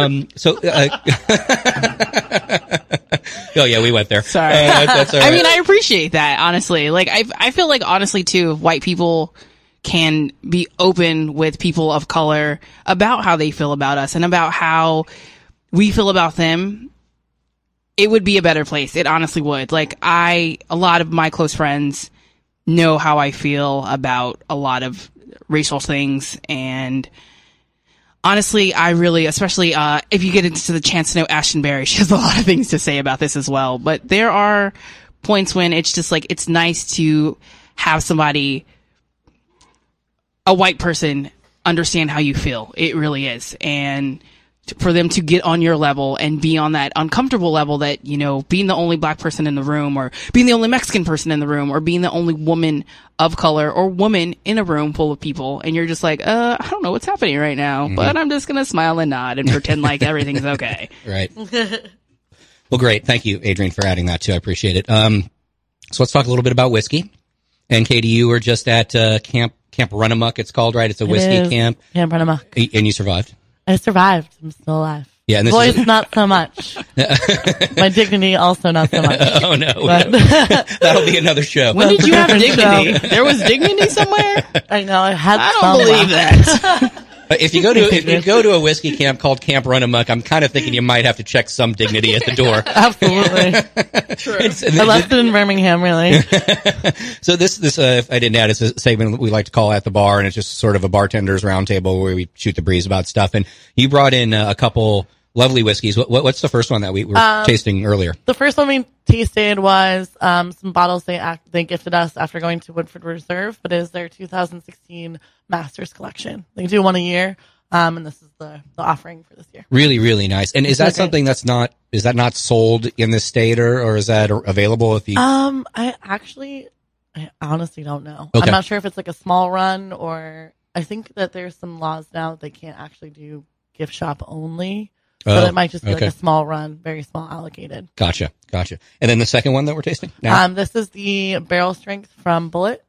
Speaker 2: Oh yeah, we went there.
Speaker 4: Sorry.
Speaker 2: That's all right.
Speaker 4: I mean, I appreciate that, honestly. Like, I feel like, honestly, too, if white people can be open with people of color about how they feel about us and about how we feel about them, it would be a better place. It honestly would. Like, a lot of my close friends know how I feel about a lot of racial things, and honestly, I really, especially if you get into the chance to know Ashton Berry, she has a lot of things to say about this as well. But there are points when it's just like, it's nice to have somebody, a white person, understand how you feel. It really is. And for them to get on your level and be on that uncomfortable level that, you know, being the only black person in the room, or being the only Mexican person in the room, or being the only woman of color or woman in a room full of people. And you're just like, I don't know what's happening right now, but I'm just going to smile and nod and pretend like everything's okay.
Speaker 2: Right. Well, great. Thank you, Adrian, for adding that too. I appreciate it. So let's talk a little bit about whiskey. And Katie, you were just at Camp Runamuck, it's called, right? It's a whiskey camp.
Speaker 5: Camp Runamuck.
Speaker 2: And you survived?
Speaker 5: I survived. I'm still alive.
Speaker 2: Yeah, and this
Speaker 5: Voice,
Speaker 2: is
Speaker 5: not so much. My dignity, also not so much.
Speaker 2: Oh no,
Speaker 5: But-
Speaker 2: that'll be another show.
Speaker 4: When did you have
Speaker 5: Different
Speaker 4: dignity?
Speaker 5: show.
Speaker 4: There was dignity somewhere?
Speaker 5: I know, I had
Speaker 4: I don't
Speaker 5: some
Speaker 4: believe
Speaker 5: left.
Speaker 4: that.
Speaker 2: If you go to a whiskey camp called Camp Runamuck, I'm kind of thinking you might have to check some dignity at the door.
Speaker 5: Absolutely. I left it in Birmingham, really.
Speaker 2: So this if I didn't add, it's a segment we like to call At the Bar, and it's just sort of a bartender's roundtable where we shoot the breeze about stuff. And you brought in a couple lovely whiskeys. What's the first one that we were tasting earlier?
Speaker 5: The first one we tasted was some bottles they gifted us after going to Woodford Reserve, but it is their 2016 Masters Collection. They do one a year, and this is the offering for this year.
Speaker 2: Really, really nice. And is that
Speaker 5: Okay.
Speaker 2: something is that not sold in this state, or is that available if you?
Speaker 5: I honestly don't know.
Speaker 2: Okay.
Speaker 5: I'm not sure if it's like a small run, or I think that there's some laws now that they can't actually do gift shop only. So
Speaker 2: Oh,
Speaker 5: it might just be
Speaker 2: okay.
Speaker 5: like a small run, very small allocated.
Speaker 2: Gotcha. And then the second one that we're tasting now?
Speaker 5: This is the Barrel Strength from Bullet.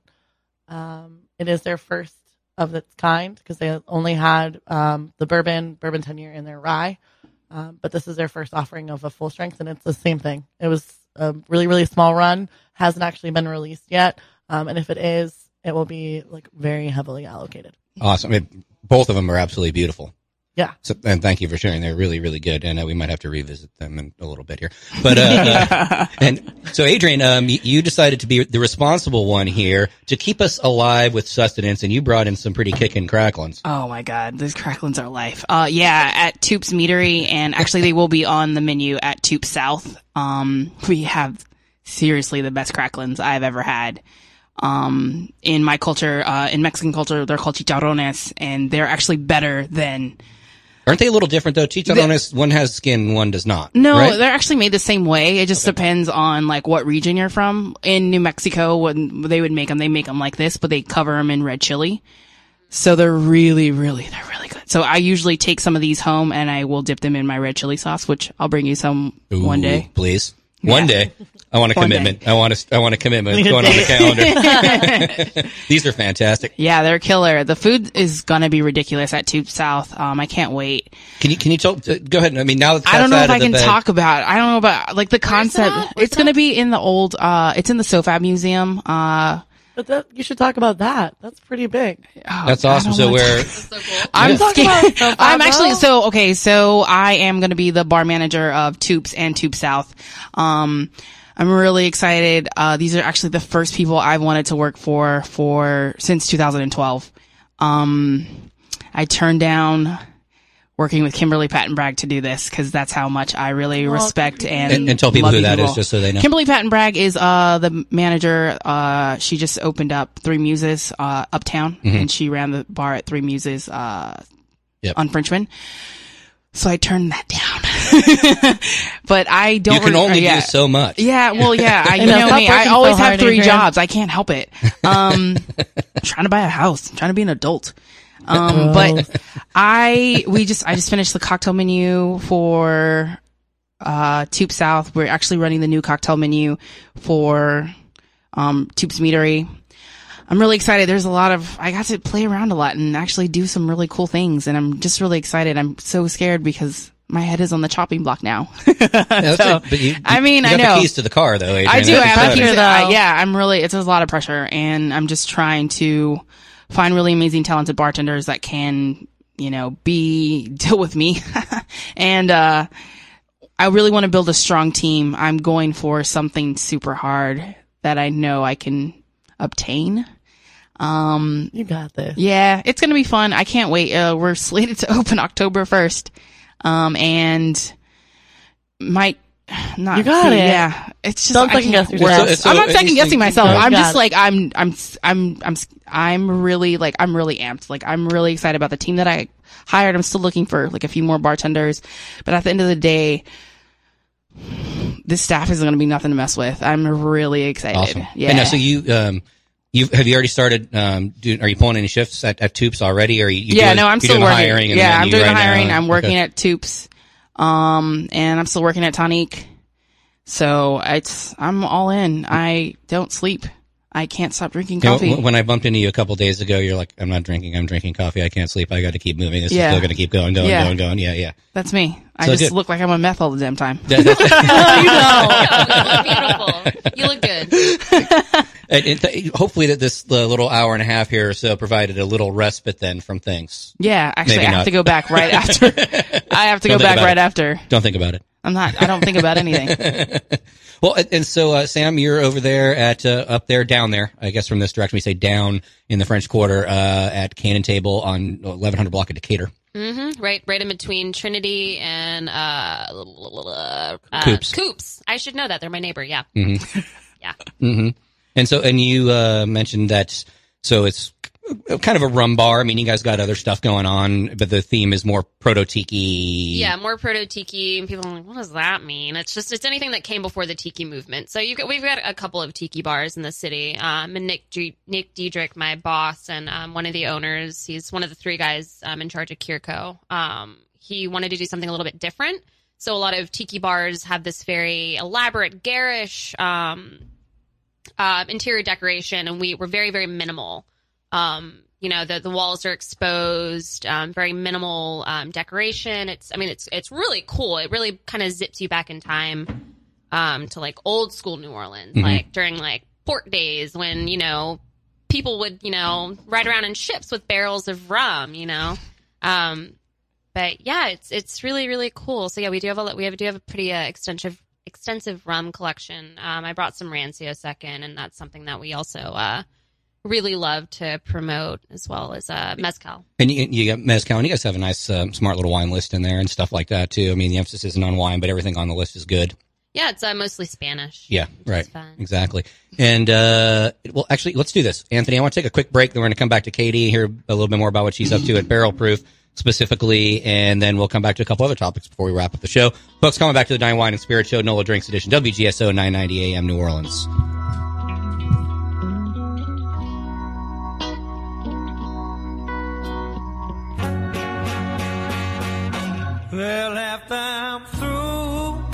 Speaker 5: It is their first of its kind because they only had the bourbon 10-year in their rye. But this is their first offering of a full strength, and it's the same thing. It was a really, really small run, hasn't actually been released yet. And if it is, it will be like very heavily allocated.
Speaker 2: Awesome. Both of them are absolutely beautiful.
Speaker 5: Yeah.
Speaker 2: So, and thank you for sharing. They're really, really good. And we might have to revisit them in a little bit here. But, and so Adrian, you decided to be the responsible one here to keep us alive with sustenance, and you brought in some pretty kickin' cracklins.
Speaker 4: Oh my God, those cracklins are life. Yeah, at Toops Meadery, and actually they will be on the menu at Toops South. We have seriously the best cracklins I've ever had. In my culture, in Mexican culture, they're called chicharrones, and they're actually better than.
Speaker 2: Aren't they a little different though? Chicharrones, one has skin, one does not.
Speaker 4: No,
Speaker 2: right?
Speaker 4: they're actually made the same way. It just depends on like what region you're from. In New Mexico, when they would make them, they make them like this, but they cover them in red chili. So they're really good. So I usually take some of these home and I will dip them in my red chili sauce, which I'll bring you some one day.
Speaker 2: Please. One day. I want a
Speaker 4: One
Speaker 2: commitment. I want a commitment going on the calendar. These are fantastic.
Speaker 4: Yeah, they're killer. The food is gonna be ridiculous at Toops South. I can't wait.
Speaker 2: Can you tell, go ahead. I mean, now that
Speaker 4: I don't know
Speaker 2: that's
Speaker 4: if
Speaker 2: out
Speaker 4: I
Speaker 2: of the
Speaker 4: can
Speaker 2: bag-
Speaker 4: talk about. I don't know about like the concept.
Speaker 5: that? Where's
Speaker 4: It's gonna be in the old. It's in the SoFab Museum.
Speaker 5: But you should talk about that. That's pretty big.
Speaker 2: That's awesome. So we're,
Speaker 6: That's so cool.
Speaker 4: I'm
Speaker 2: Yeah.
Speaker 4: scared.
Speaker 5: Talk about
Speaker 4: I'm
Speaker 5: SoFab,
Speaker 4: actually
Speaker 5: though.
Speaker 4: so I am going to be the bar manager of Toops and Toops South. I'm really excited. These are actually the first people I've wanted to work for since 2012. I turned down working with Kimberly Patton Bragg to do this because that's how much I really respect
Speaker 2: and tell people
Speaker 4: love
Speaker 2: who
Speaker 4: these
Speaker 2: that is
Speaker 4: people.
Speaker 2: just so they know.
Speaker 4: Kimberly Patton Bragg is the manager. She just opened up Three Muses uptown, and she ran the bar at Three Muses on Frenchman. So I turned that down. But I don't.
Speaker 2: You can only do so much.
Speaker 4: Yeah, well, yeah. You
Speaker 5: know,
Speaker 4: know
Speaker 5: stop
Speaker 4: me. I
Speaker 5: working
Speaker 4: always
Speaker 5: so
Speaker 4: have
Speaker 5: hard,
Speaker 4: 3
Speaker 5: Adrian.
Speaker 4: jobs. I can't help it. I'm trying to buy a house. I'm trying to be an adult. But I just finished the cocktail menu for Toops South. We're actually running the new cocktail menu for Toops Meadery. I'm really excited. I got to play around a lot and actually do some really cool things, and I'm just really excited. I'm so scared because my head is on the chopping block now.
Speaker 2: That's
Speaker 4: So,
Speaker 2: it. But you
Speaker 4: I mean,
Speaker 2: got
Speaker 4: I know.
Speaker 2: the keys to the car though, Adrian.
Speaker 4: I do.
Speaker 2: That's
Speaker 4: I have
Speaker 2: exciting.
Speaker 4: keys.
Speaker 5: Though.
Speaker 4: Yeah, it's a lot of pressure, and I'm just trying to find really amazing, talented bartenders that can, deal with me. And, I really want to build a strong team. I'm going for something super hard that I know I can obtain.
Speaker 5: You got this.
Speaker 4: Yeah, it's going to be fun. I can't wait. We're slated to open October 1st. And might not.
Speaker 5: You got it.
Speaker 4: Yeah, it's just
Speaker 5: Don't
Speaker 4: I
Speaker 5: second
Speaker 4: can't
Speaker 5: guess
Speaker 4: work.
Speaker 5: yourself.
Speaker 2: So
Speaker 4: I'm not second guessing myself.
Speaker 2: Oh,
Speaker 4: I'm
Speaker 5: God.
Speaker 4: just like I'm really amped. Like I'm really excited about the team that I hired. I'm still looking for like a few more bartenders, but at the end of the day, this staff is going to be nothing to mess with. I'm really excited.
Speaker 2: Awesome.
Speaker 4: Yeah.
Speaker 2: And now, so you already started? Are you pulling any shifts at Toops already? Or you
Speaker 4: yeah,
Speaker 2: doing,
Speaker 4: no, I'm
Speaker 2: you're
Speaker 4: still
Speaker 2: doing the
Speaker 4: working.
Speaker 2: hiring in
Speaker 4: Yeah,
Speaker 2: the
Speaker 4: I'm
Speaker 2: menu
Speaker 4: doing the
Speaker 2: right
Speaker 4: hiring.
Speaker 2: now?
Speaker 4: I'm working
Speaker 2: Okay.
Speaker 4: at Toops, and I'm still working at Tonique. So I'm all in. I don't sleep. I can't stop drinking
Speaker 2: You know,
Speaker 4: coffee.
Speaker 2: when I bumped into you a couple days ago, you're like, I'm not drinking. I'm drinking coffee. I can't sleep. I got to keep moving. This is
Speaker 4: Yeah.
Speaker 2: still going to keep going.
Speaker 4: Yeah.
Speaker 2: Yeah.
Speaker 4: That's me. I
Speaker 2: So
Speaker 4: just
Speaker 2: good.
Speaker 4: look like I'm on meth all the damn time.
Speaker 6: You look beautiful. You look good.
Speaker 2: And hopefully that this little hour and a half here or so provided a little respite then from things.
Speaker 4: Yeah, actually,
Speaker 2: Maybe
Speaker 4: I
Speaker 2: not.
Speaker 4: have to go back right after. I have to
Speaker 2: Don't
Speaker 4: go
Speaker 2: think
Speaker 4: back
Speaker 2: about
Speaker 4: right
Speaker 2: it.
Speaker 4: after.
Speaker 2: Don't think about it.
Speaker 4: I don't think about anything.
Speaker 2: Well, and so, Sam, you're over there down there, I guess from this direction, we say down in the French Quarter, at Cannon Table on 1100 block of Decatur.
Speaker 6: Right in between Trinity and
Speaker 2: Coops.
Speaker 6: Coops. I should know that. They're my neighbor. Yeah.
Speaker 2: Mm-hmm. And so, and you, mentioned that, so it's kind of a rum bar. I mean, you guys got other stuff going on, but the theme is more proto-tiki.
Speaker 6: Yeah, more proto-tiki. And people are like, what does that mean? It's anything that came before the tiki movement. So we've got a couple of tiki bars in the city. And Nick Diedrich, my boss, and one of the owners, he's one of the three guys in charge of Kirko. He wanted to do something a little bit different. So a lot of tiki bars have this very elaborate, garish interior decoration, and we're very, very minimal. The walls are exposed, very minimal decoration. It's really cool. It really kind of zips you back in time to like old school New Orleans, like during like port days when, people would, ride around in ships with barrels of rum, But yeah, it's really, really cool. So yeah, we do have a pretty extensive rum collection. I brought some Rancio second, and that's something that we also really love to promote, as well as mezcal.
Speaker 2: And you got mezcal, and you guys have a nice, smart little wine list in there and stuff like that too. I mean, the emphasis isn't on wine, but everything on the list is good.
Speaker 6: Yeah, it's mostly Spanish.
Speaker 2: Yeah,
Speaker 6: which
Speaker 2: right.
Speaker 6: is fun.
Speaker 2: Exactly. And, well, actually, let's do this. Anthony, I want to take a quick break. Then we're going to come back to Katie, hear a little bit more about what she's up to at Barrel Proof specifically, and then we'll come back to a couple other topics before we wrap up the show. Folks, coming back to the Dine Wine and Spirit Show, NOLA Drinks Edition, WGSO 990 AM, New Orleans.
Speaker 3: Well, after I'm through.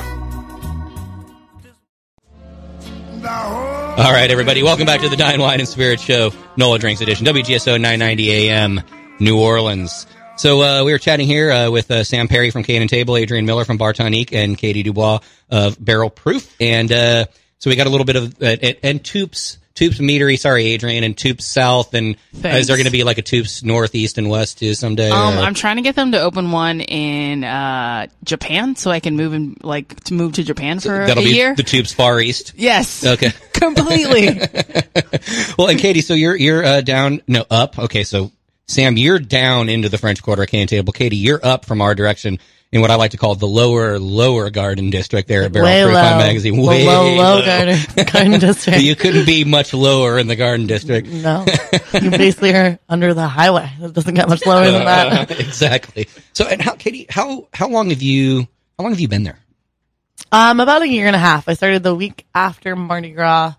Speaker 2: All right, everybody, welcome back to the Dine Wine and Spirit Show, NOLA Drinks Edition, WGSO 990 AM, New Orleans. So we were chatting here with Sam Perry from Cannon Table, Adrian Miller from Bar Tonique, and Katie Dubois of Barrel Proof. And so we got a little bit of and Toops Meadery, sorry, Adrian, and Toops South. And is there going to be like a Toops North, East, and West too someday?
Speaker 4: I'm trying to get them to open one in Japan, so I can move to Japan for
Speaker 2: That'll
Speaker 4: a
Speaker 2: be
Speaker 4: year.
Speaker 2: the Toops Far East.
Speaker 4: Yes.
Speaker 2: Okay.
Speaker 4: Completely.
Speaker 2: Well, and Katie, so you're up. Okay, so Sam, you're down into the French Quarter Cannon Table. Katie, you're up from our direction in what I like to call the lower garden district there at Barrel
Speaker 5: Way
Speaker 2: Proof
Speaker 5: low.
Speaker 2: Wine Magazine.
Speaker 5: The
Speaker 2: Way
Speaker 5: low garden district.
Speaker 2: You couldn't be much lower in the garden district.
Speaker 5: No, you basically are under the highway. It doesn't get much lower than that.
Speaker 2: Exactly. So, and Katie, how long have you been there?
Speaker 5: About a year and a half. I started the week after Mardi Gras.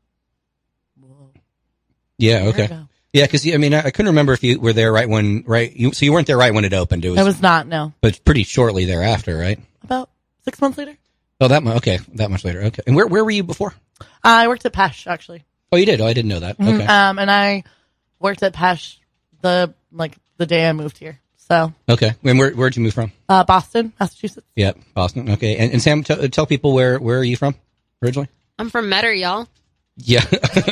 Speaker 2: Yeah.
Speaker 5: There
Speaker 2: Okay.
Speaker 5: we go.
Speaker 2: Yeah, because I mean, I couldn't remember if you were there so you weren't there right when it opened.
Speaker 5: I was not, no.
Speaker 2: But pretty shortly thereafter, right?
Speaker 5: About 6 months later.
Speaker 2: Oh, that much later. Okay. And where were you before?
Speaker 5: I worked at Pesh, actually.
Speaker 2: Oh, you did? Oh, I didn't know that. Okay.
Speaker 5: And I worked at Pesh the day I moved here. So,
Speaker 2: Okay. And where'd you move from?
Speaker 5: Boston, Massachusetts.
Speaker 2: Yeah, Boston. Okay. And Sam, tell people where are you from originally?
Speaker 6: I'm from Metter, y'all.
Speaker 2: Yeah.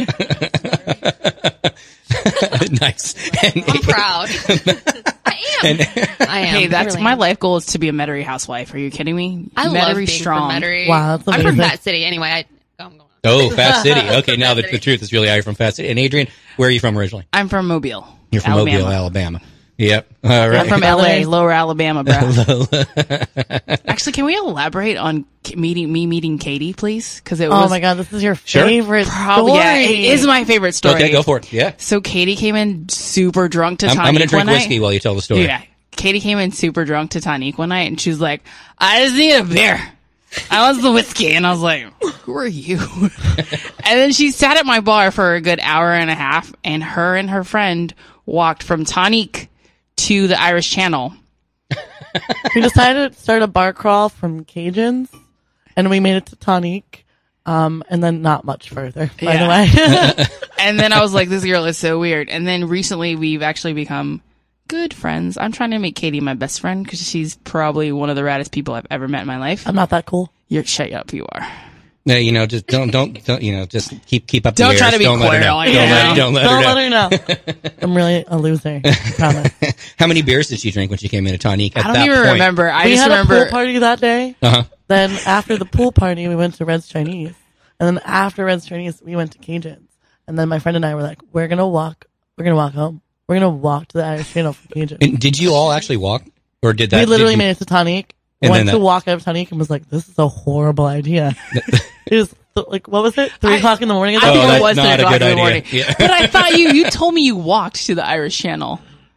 Speaker 2: Nice. And,
Speaker 6: I'm proud. I am.
Speaker 4: Hey, that's
Speaker 6: really
Speaker 4: my
Speaker 6: am.
Speaker 4: life goal is to be a Metairie housewife. Are you kidding me?
Speaker 6: I love
Speaker 4: Metairie
Speaker 6: being
Speaker 4: strong.
Speaker 6: from Metairie.
Speaker 5: Wow, that's
Speaker 6: I'm from
Speaker 5: amazing.
Speaker 6: Fat City. Anyway, I'm going on.
Speaker 2: oh, Fat City. Okay, now the truth is really, are you from Fat City? And Adrian, where are you from originally?
Speaker 4: I'm from Mobile.
Speaker 2: You're from
Speaker 4: Alabama.
Speaker 2: Mobile, Alabama. Yep. All
Speaker 4: I'm
Speaker 2: right.
Speaker 4: from LA, Lower Alabama, bro. Actually, can we elaborate on meeting Katie, please? Because it was
Speaker 5: Oh my god, this is your
Speaker 2: Sure.
Speaker 5: favorite
Speaker 4: probably,
Speaker 5: story.
Speaker 4: yeah, it is my favorite story.
Speaker 2: Okay, go for it. Yeah.
Speaker 4: So Katie came in super drunk to
Speaker 2: I'm
Speaker 4: Tonique
Speaker 2: going to drink
Speaker 4: one
Speaker 2: whiskey
Speaker 4: night.
Speaker 2: while you tell the story.
Speaker 4: Yeah. Katie came in super drunk to Tonique one night, and she was like, I just need a beer. I want the whiskey. And I was like, who are you? And then she sat at my bar for a good hour and a half, and her friend walked from Tonique to the Irish Channel.
Speaker 5: We decided to start a bar crawl from Cajuns, and we made it to Tonique, and then not much further, by the way.
Speaker 4: And then I was like, this girl is so weird. And then recently we've actually become good friends. I'm trying to make Katie my best friend because she's probably one of the raddest people I've ever met in my life.
Speaker 5: I'm not that cool.
Speaker 4: You're shut up, you are.
Speaker 2: Yeah, you know, just don't, you know, just keep up the
Speaker 4: Don't try
Speaker 2: airs.
Speaker 4: to be
Speaker 2: Don't let her
Speaker 4: coy,
Speaker 2: know.
Speaker 4: like,
Speaker 2: Don't let her know.
Speaker 5: I'm really a loser. I promise.
Speaker 2: How many beers did she drink when she came into Tonique at
Speaker 4: I don't
Speaker 2: that
Speaker 4: even
Speaker 2: point?
Speaker 4: remember. I
Speaker 5: We
Speaker 4: just
Speaker 5: had a
Speaker 4: remember.
Speaker 5: pool party that day.
Speaker 2: Uh-huh.
Speaker 5: Then after the pool party, we went to Red's Chinese. And then after Red's Chinese, we went to Cajuns. And then my friend and I were like, we're going to walk home. We're going to walk to the Irish Channel from Cajuns.
Speaker 2: And did you all actually walk? Or did that?
Speaker 5: We literally
Speaker 2: did you-
Speaker 5: made it to Tonique.
Speaker 2: And
Speaker 5: Went
Speaker 2: then
Speaker 5: to
Speaker 2: that-
Speaker 5: walk out of Tonique and was like, this is a horrible idea. It was like, what was it? 3 o'clock in the morning?
Speaker 4: I
Speaker 2: Oh,
Speaker 4: think
Speaker 2: that's
Speaker 4: it was 3
Speaker 2: not a
Speaker 4: o'clock
Speaker 2: good
Speaker 4: in the
Speaker 2: idea.
Speaker 4: morning.
Speaker 2: Yeah.
Speaker 4: But I thought you told me you walked to the Irish Channel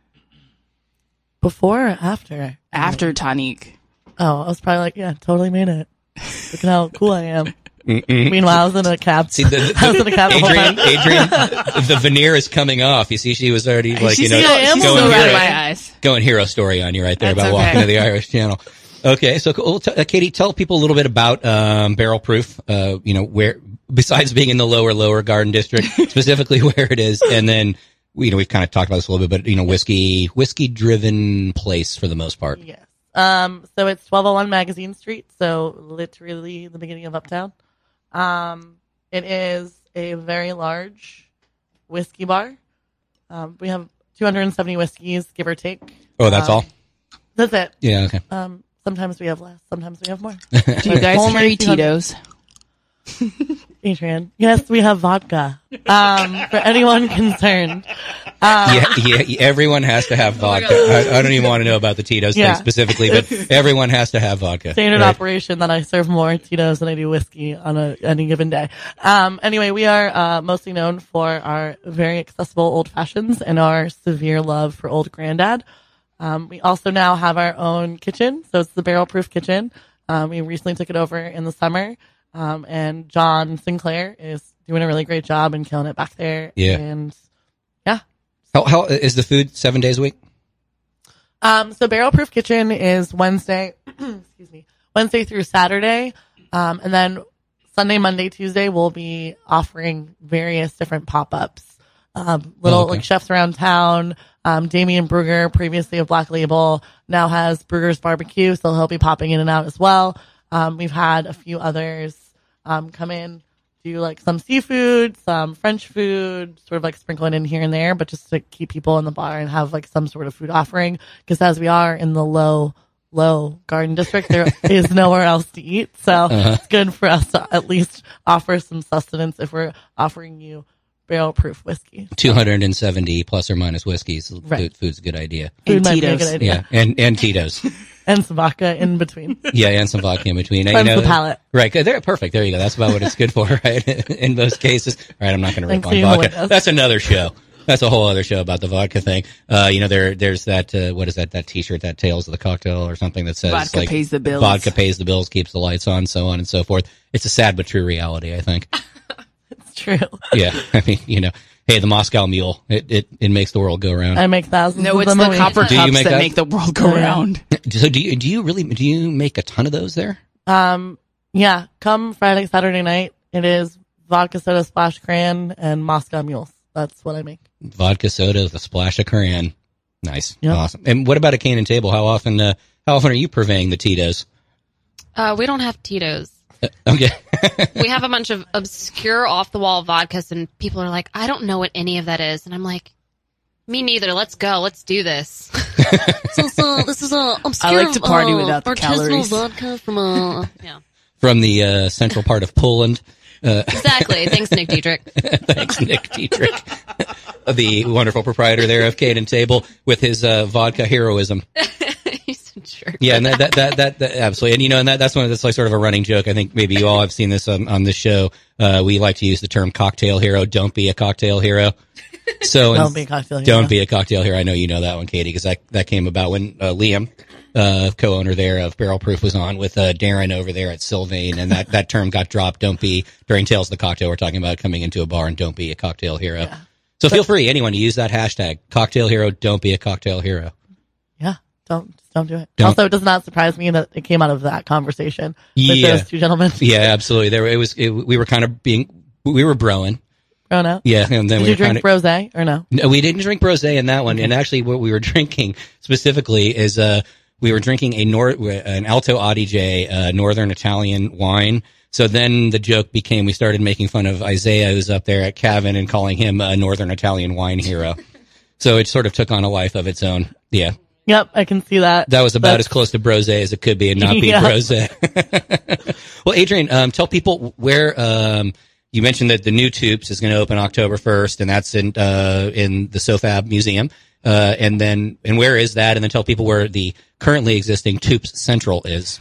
Speaker 5: Before or after?
Speaker 4: after Tonique.
Speaker 5: Oh, I was probably like, yeah, totally made it. Look at how cool I am. Meanwhile, I was in a cab.
Speaker 2: See,
Speaker 5: I was in a cab the whole time.
Speaker 2: Adrian, the veneer is coming off. You see, she was already like,
Speaker 4: She's
Speaker 2: you know,
Speaker 5: I am
Speaker 4: still
Speaker 5: so
Speaker 2: going
Speaker 4: out of
Speaker 2: hero,
Speaker 4: my eyes.
Speaker 2: going hero story on you right there
Speaker 4: That's
Speaker 2: about walking
Speaker 4: okay.
Speaker 2: to the Irish Channel. Okay, so cool. Katie, tell people a little bit about Barrel Proof. You know, where besides being in the lower Garden District, specifically where it is, and then you know we've kind of talked about this a little bit, but you know, whiskey driven place for the most part.
Speaker 5: Yes. So it's 1201 Magazine Street, so literally the beginning of Uptown. It is a very large whiskey bar. We have 270 whiskeys, give or take.
Speaker 2: Oh, that's all.
Speaker 5: That's it.
Speaker 2: Yeah. Okay.
Speaker 5: Sometimes we have less, sometimes we have more.
Speaker 4: Do you guys
Speaker 5: Only
Speaker 4: carry
Speaker 5: 200
Speaker 4: Tito's?
Speaker 5: Adrian, yes, we have vodka. For anyone concerned.
Speaker 2: Yeah, everyone has to have vodka. I don't even want to know about the Tito's
Speaker 5: Yeah.
Speaker 2: thing specifically, but everyone has to have vodka.
Speaker 5: Standard
Speaker 2: right?
Speaker 5: operation that I serve more Tito's than I do whiskey on any given day. Anyway, we are mostly known for our very accessible old fashions and our severe love for Old Grandad. We also now have our own kitchen, so it's the Barrel Proof Kitchen. We recently took it over in the summer, and John Sinclair is doing a really great job and killing it back there.
Speaker 2: Yeah.
Speaker 5: And yeah.
Speaker 2: How is the food 7 days a week?
Speaker 5: So Barrel Proof Kitchen is Wednesday, Wednesday through Saturday. And then Sunday, Monday, Tuesday, we'll be offering various different pop-ups. Like chefs around town. Damian Brugger, previously of Black Label, now has Brugger's Barbecue, so he'll be popping in and out as well. We've had a few others, come in, do like some seafood, some French food, sort of like sprinkling in here and there, but just to keep people in the bar and have like some sort of food offering. Cause as we are in the low Garden District, there is nowhere else to eat. So it's good for us to at least offer some sustenance if we're offering you Barrel Proof whiskey.
Speaker 2: 270 plus or minus whiskeys.
Speaker 5: Right.
Speaker 2: Food's a good idea.
Speaker 5: Food
Speaker 4: And
Speaker 5: might be a
Speaker 4: Tito's.
Speaker 5: good idea.
Speaker 2: Yeah, and Tito's.
Speaker 5: And some vodka in between.
Speaker 2: Yeah, and some vodka in between.
Speaker 5: Cleanse the palate.
Speaker 2: Right, they're perfect. There you go. That's about what it's good for, right? In most cases. All right, I'm not going to rip
Speaker 5: And
Speaker 2: on
Speaker 5: clean the
Speaker 2: vodka.
Speaker 5: windows.
Speaker 2: That's another show. That's a whole other show about the vodka thing. There's that, what is that T-shirt, that Tales of the Cocktail or something that says
Speaker 4: Vodka
Speaker 2: like,
Speaker 4: pays the bills.
Speaker 2: Vodka pays the bills, keeps the lights on, so on and so forth. It's a sad but true reality, I think.
Speaker 5: It's true.
Speaker 2: Yeah, I mean, hey, the Moscow Mule, it makes the world go around.
Speaker 5: I make thousands
Speaker 4: No,
Speaker 5: of
Speaker 4: it's
Speaker 5: them
Speaker 4: the
Speaker 5: a week.
Speaker 4: copper
Speaker 2: Do you
Speaker 4: cups
Speaker 2: make
Speaker 4: that
Speaker 2: that?
Speaker 4: make the world go
Speaker 5: Oh, yeah.
Speaker 4: round.
Speaker 2: So do you make a ton of those there?
Speaker 5: Yeah, come Friday, Saturday night. It is vodka soda splash cran and Moscow mules. That's what I make.
Speaker 2: Vodka soda with a splash of cran. Nice.
Speaker 5: Yep.
Speaker 2: Awesome. And what about a cane and table? How often are you purveying the Tito's?
Speaker 6: We don't have Tito's.
Speaker 2: Okay.
Speaker 6: We have a bunch of obscure off-the-wall vodkas, and people are like, I don't know what any of that is. And I'm like, me neither. Let's go. Let's do this. so this is a obscure,
Speaker 4: I like to party without the
Speaker 6: artisanal
Speaker 4: calories.
Speaker 6: vodka from
Speaker 2: From the central part of Poland.
Speaker 6: Exactly. Thanks, Nick Dietrich.
Speaker 2: Thanks, Nick Dietrich, the wonderful proprietor there of Cane and Table with his vodka heroism.
Speaker 6: He's a jerk.
Speaker 2: Yeah, and that absolutely, and that's one that's like sort of a running joke. I think maybe you all have seen this on this show. We like to use the term cocktail hero. Don't be a cocktail hero. So
Speaker 5: Don't be a cocktail hero.
Speaker 2: Don't be a cocktail hero. I know you know that one, Katie, because that came about when Liam, co-owner there of Barrel Proof, was on with Darren over there at Sylvain, and that term got dropped. Don't be, during Tales of the Cocktail, we're talking about coming into a bar and don't be a cocktail hero. Yeah. So feel free, anyone, to use that hashtag, cocktail hero, don't be a cocktail hero.
Speaker 5: Yeah, don't do it. Also, it does not surprise me that it came out of that conversation with those two gentlemen.
Speaker 2: Yeah, absolutely. We were kind of we were broing.
Speaker 5: Grown out?
Speaker 2: Yeah. And then
Speaker 5: Did you drink Brosé or no?
Speaker 2: No, we didn't drink Brosé in that one. And actually what we were drinking specifically is, we were drinking an Alto Adige, Northern Italian wine. So then the joke became, we started making fun of Isaiah, who's up there at Cavan, and calling him a Northern Italian wine hero. So it sort of took on a life of its own. Yeah.
Speaker 5: Yep, I can see that.
Speaker 2: That was about as close to Brosé as it could be and not be Brosé. Well, Adrian, tell people where, you mentioned that the new Toops is going to open October 1st, and that's in the SoFab Museum. And where is that? And then tell people where the currently existing Toops Central is.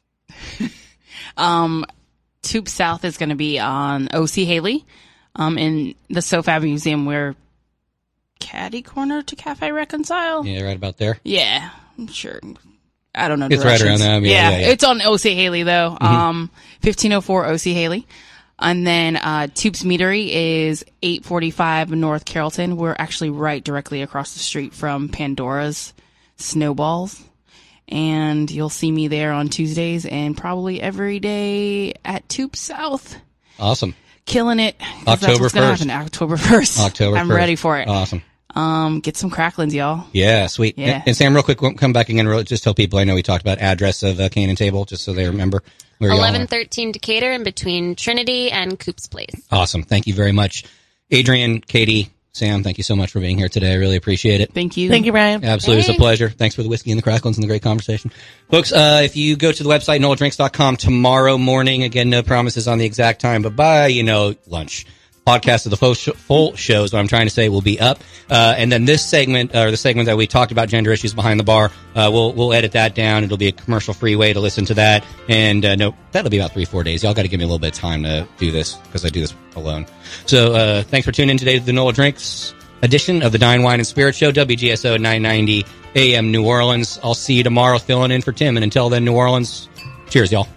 Speaker 4: Toops South is going to be on O.C. Haley, in the SoFab Museum. We're caddy corner to Cafe Reconcile.
Speaker 2: Yeah, right about there.
Speaker 4: Yeah, I'm sure. I don't know.
Speaker 2: It's right around there. Yeah.
Speaker 4: It's on O.C. Haley though. 1504 O.C. Haley. And then Toops Meadery is 845 North Carrollton. We're actually right directly across the street from Pandora's Snowballs. And you'll see me there on Tuesdays and probably every day at Toops South.
Speaker 2: Awesome.
Speaker 4: Killing it.
Speaker 2: October 1st.
Speaker 4: October 1st. I'm ready for it.
Speaker 2: Awesome.
Speaker 4: Get some cracklins, y'all.
Speaker 2: Yeah, sweet.
Speaker 4: Yeah.
Speaker 2: And Sam, real quick, come back again. Just tell people, I know we talked about address of Cane and Table, just so they remember where you are.
Speaker 6: 1113 Decatur, in between Trinity and Coop's Place.
Speaker 2: Awesome. Thank you very much. Adrian, Katie, Sam, thank you so much for being here today. I really appreciate it.
Speaker 4: Thank you.
Speaker 5: Thank you, Brian.
Speaker 2: Absolutely. It's a pleasure. Thanks for the whiskey and the cracklins and the great conversation. Folks, if you go to the website, NOLADrinks.com tomorrow morning, again, no promises on the exact time, but by, lunch. Podcast of the full show is what I'm trying to say will be up. And then this segment, or the segment that we talked about gender issues behind the bar, we'll edit that down. It'll be a commercial free way to listen to that. And, no, that'll be about 3-4 days. Y'all got to give me a little bit of time to do this because I do this alone. So, thanks for tuning in today to the NOLA Drinks edition of the Dine, Wine, and Spirit Show, WGSO 990 AM New Orleans. I'll see you tomorrow filling in for Tim. And until then, New Orleans, cheers, y'all.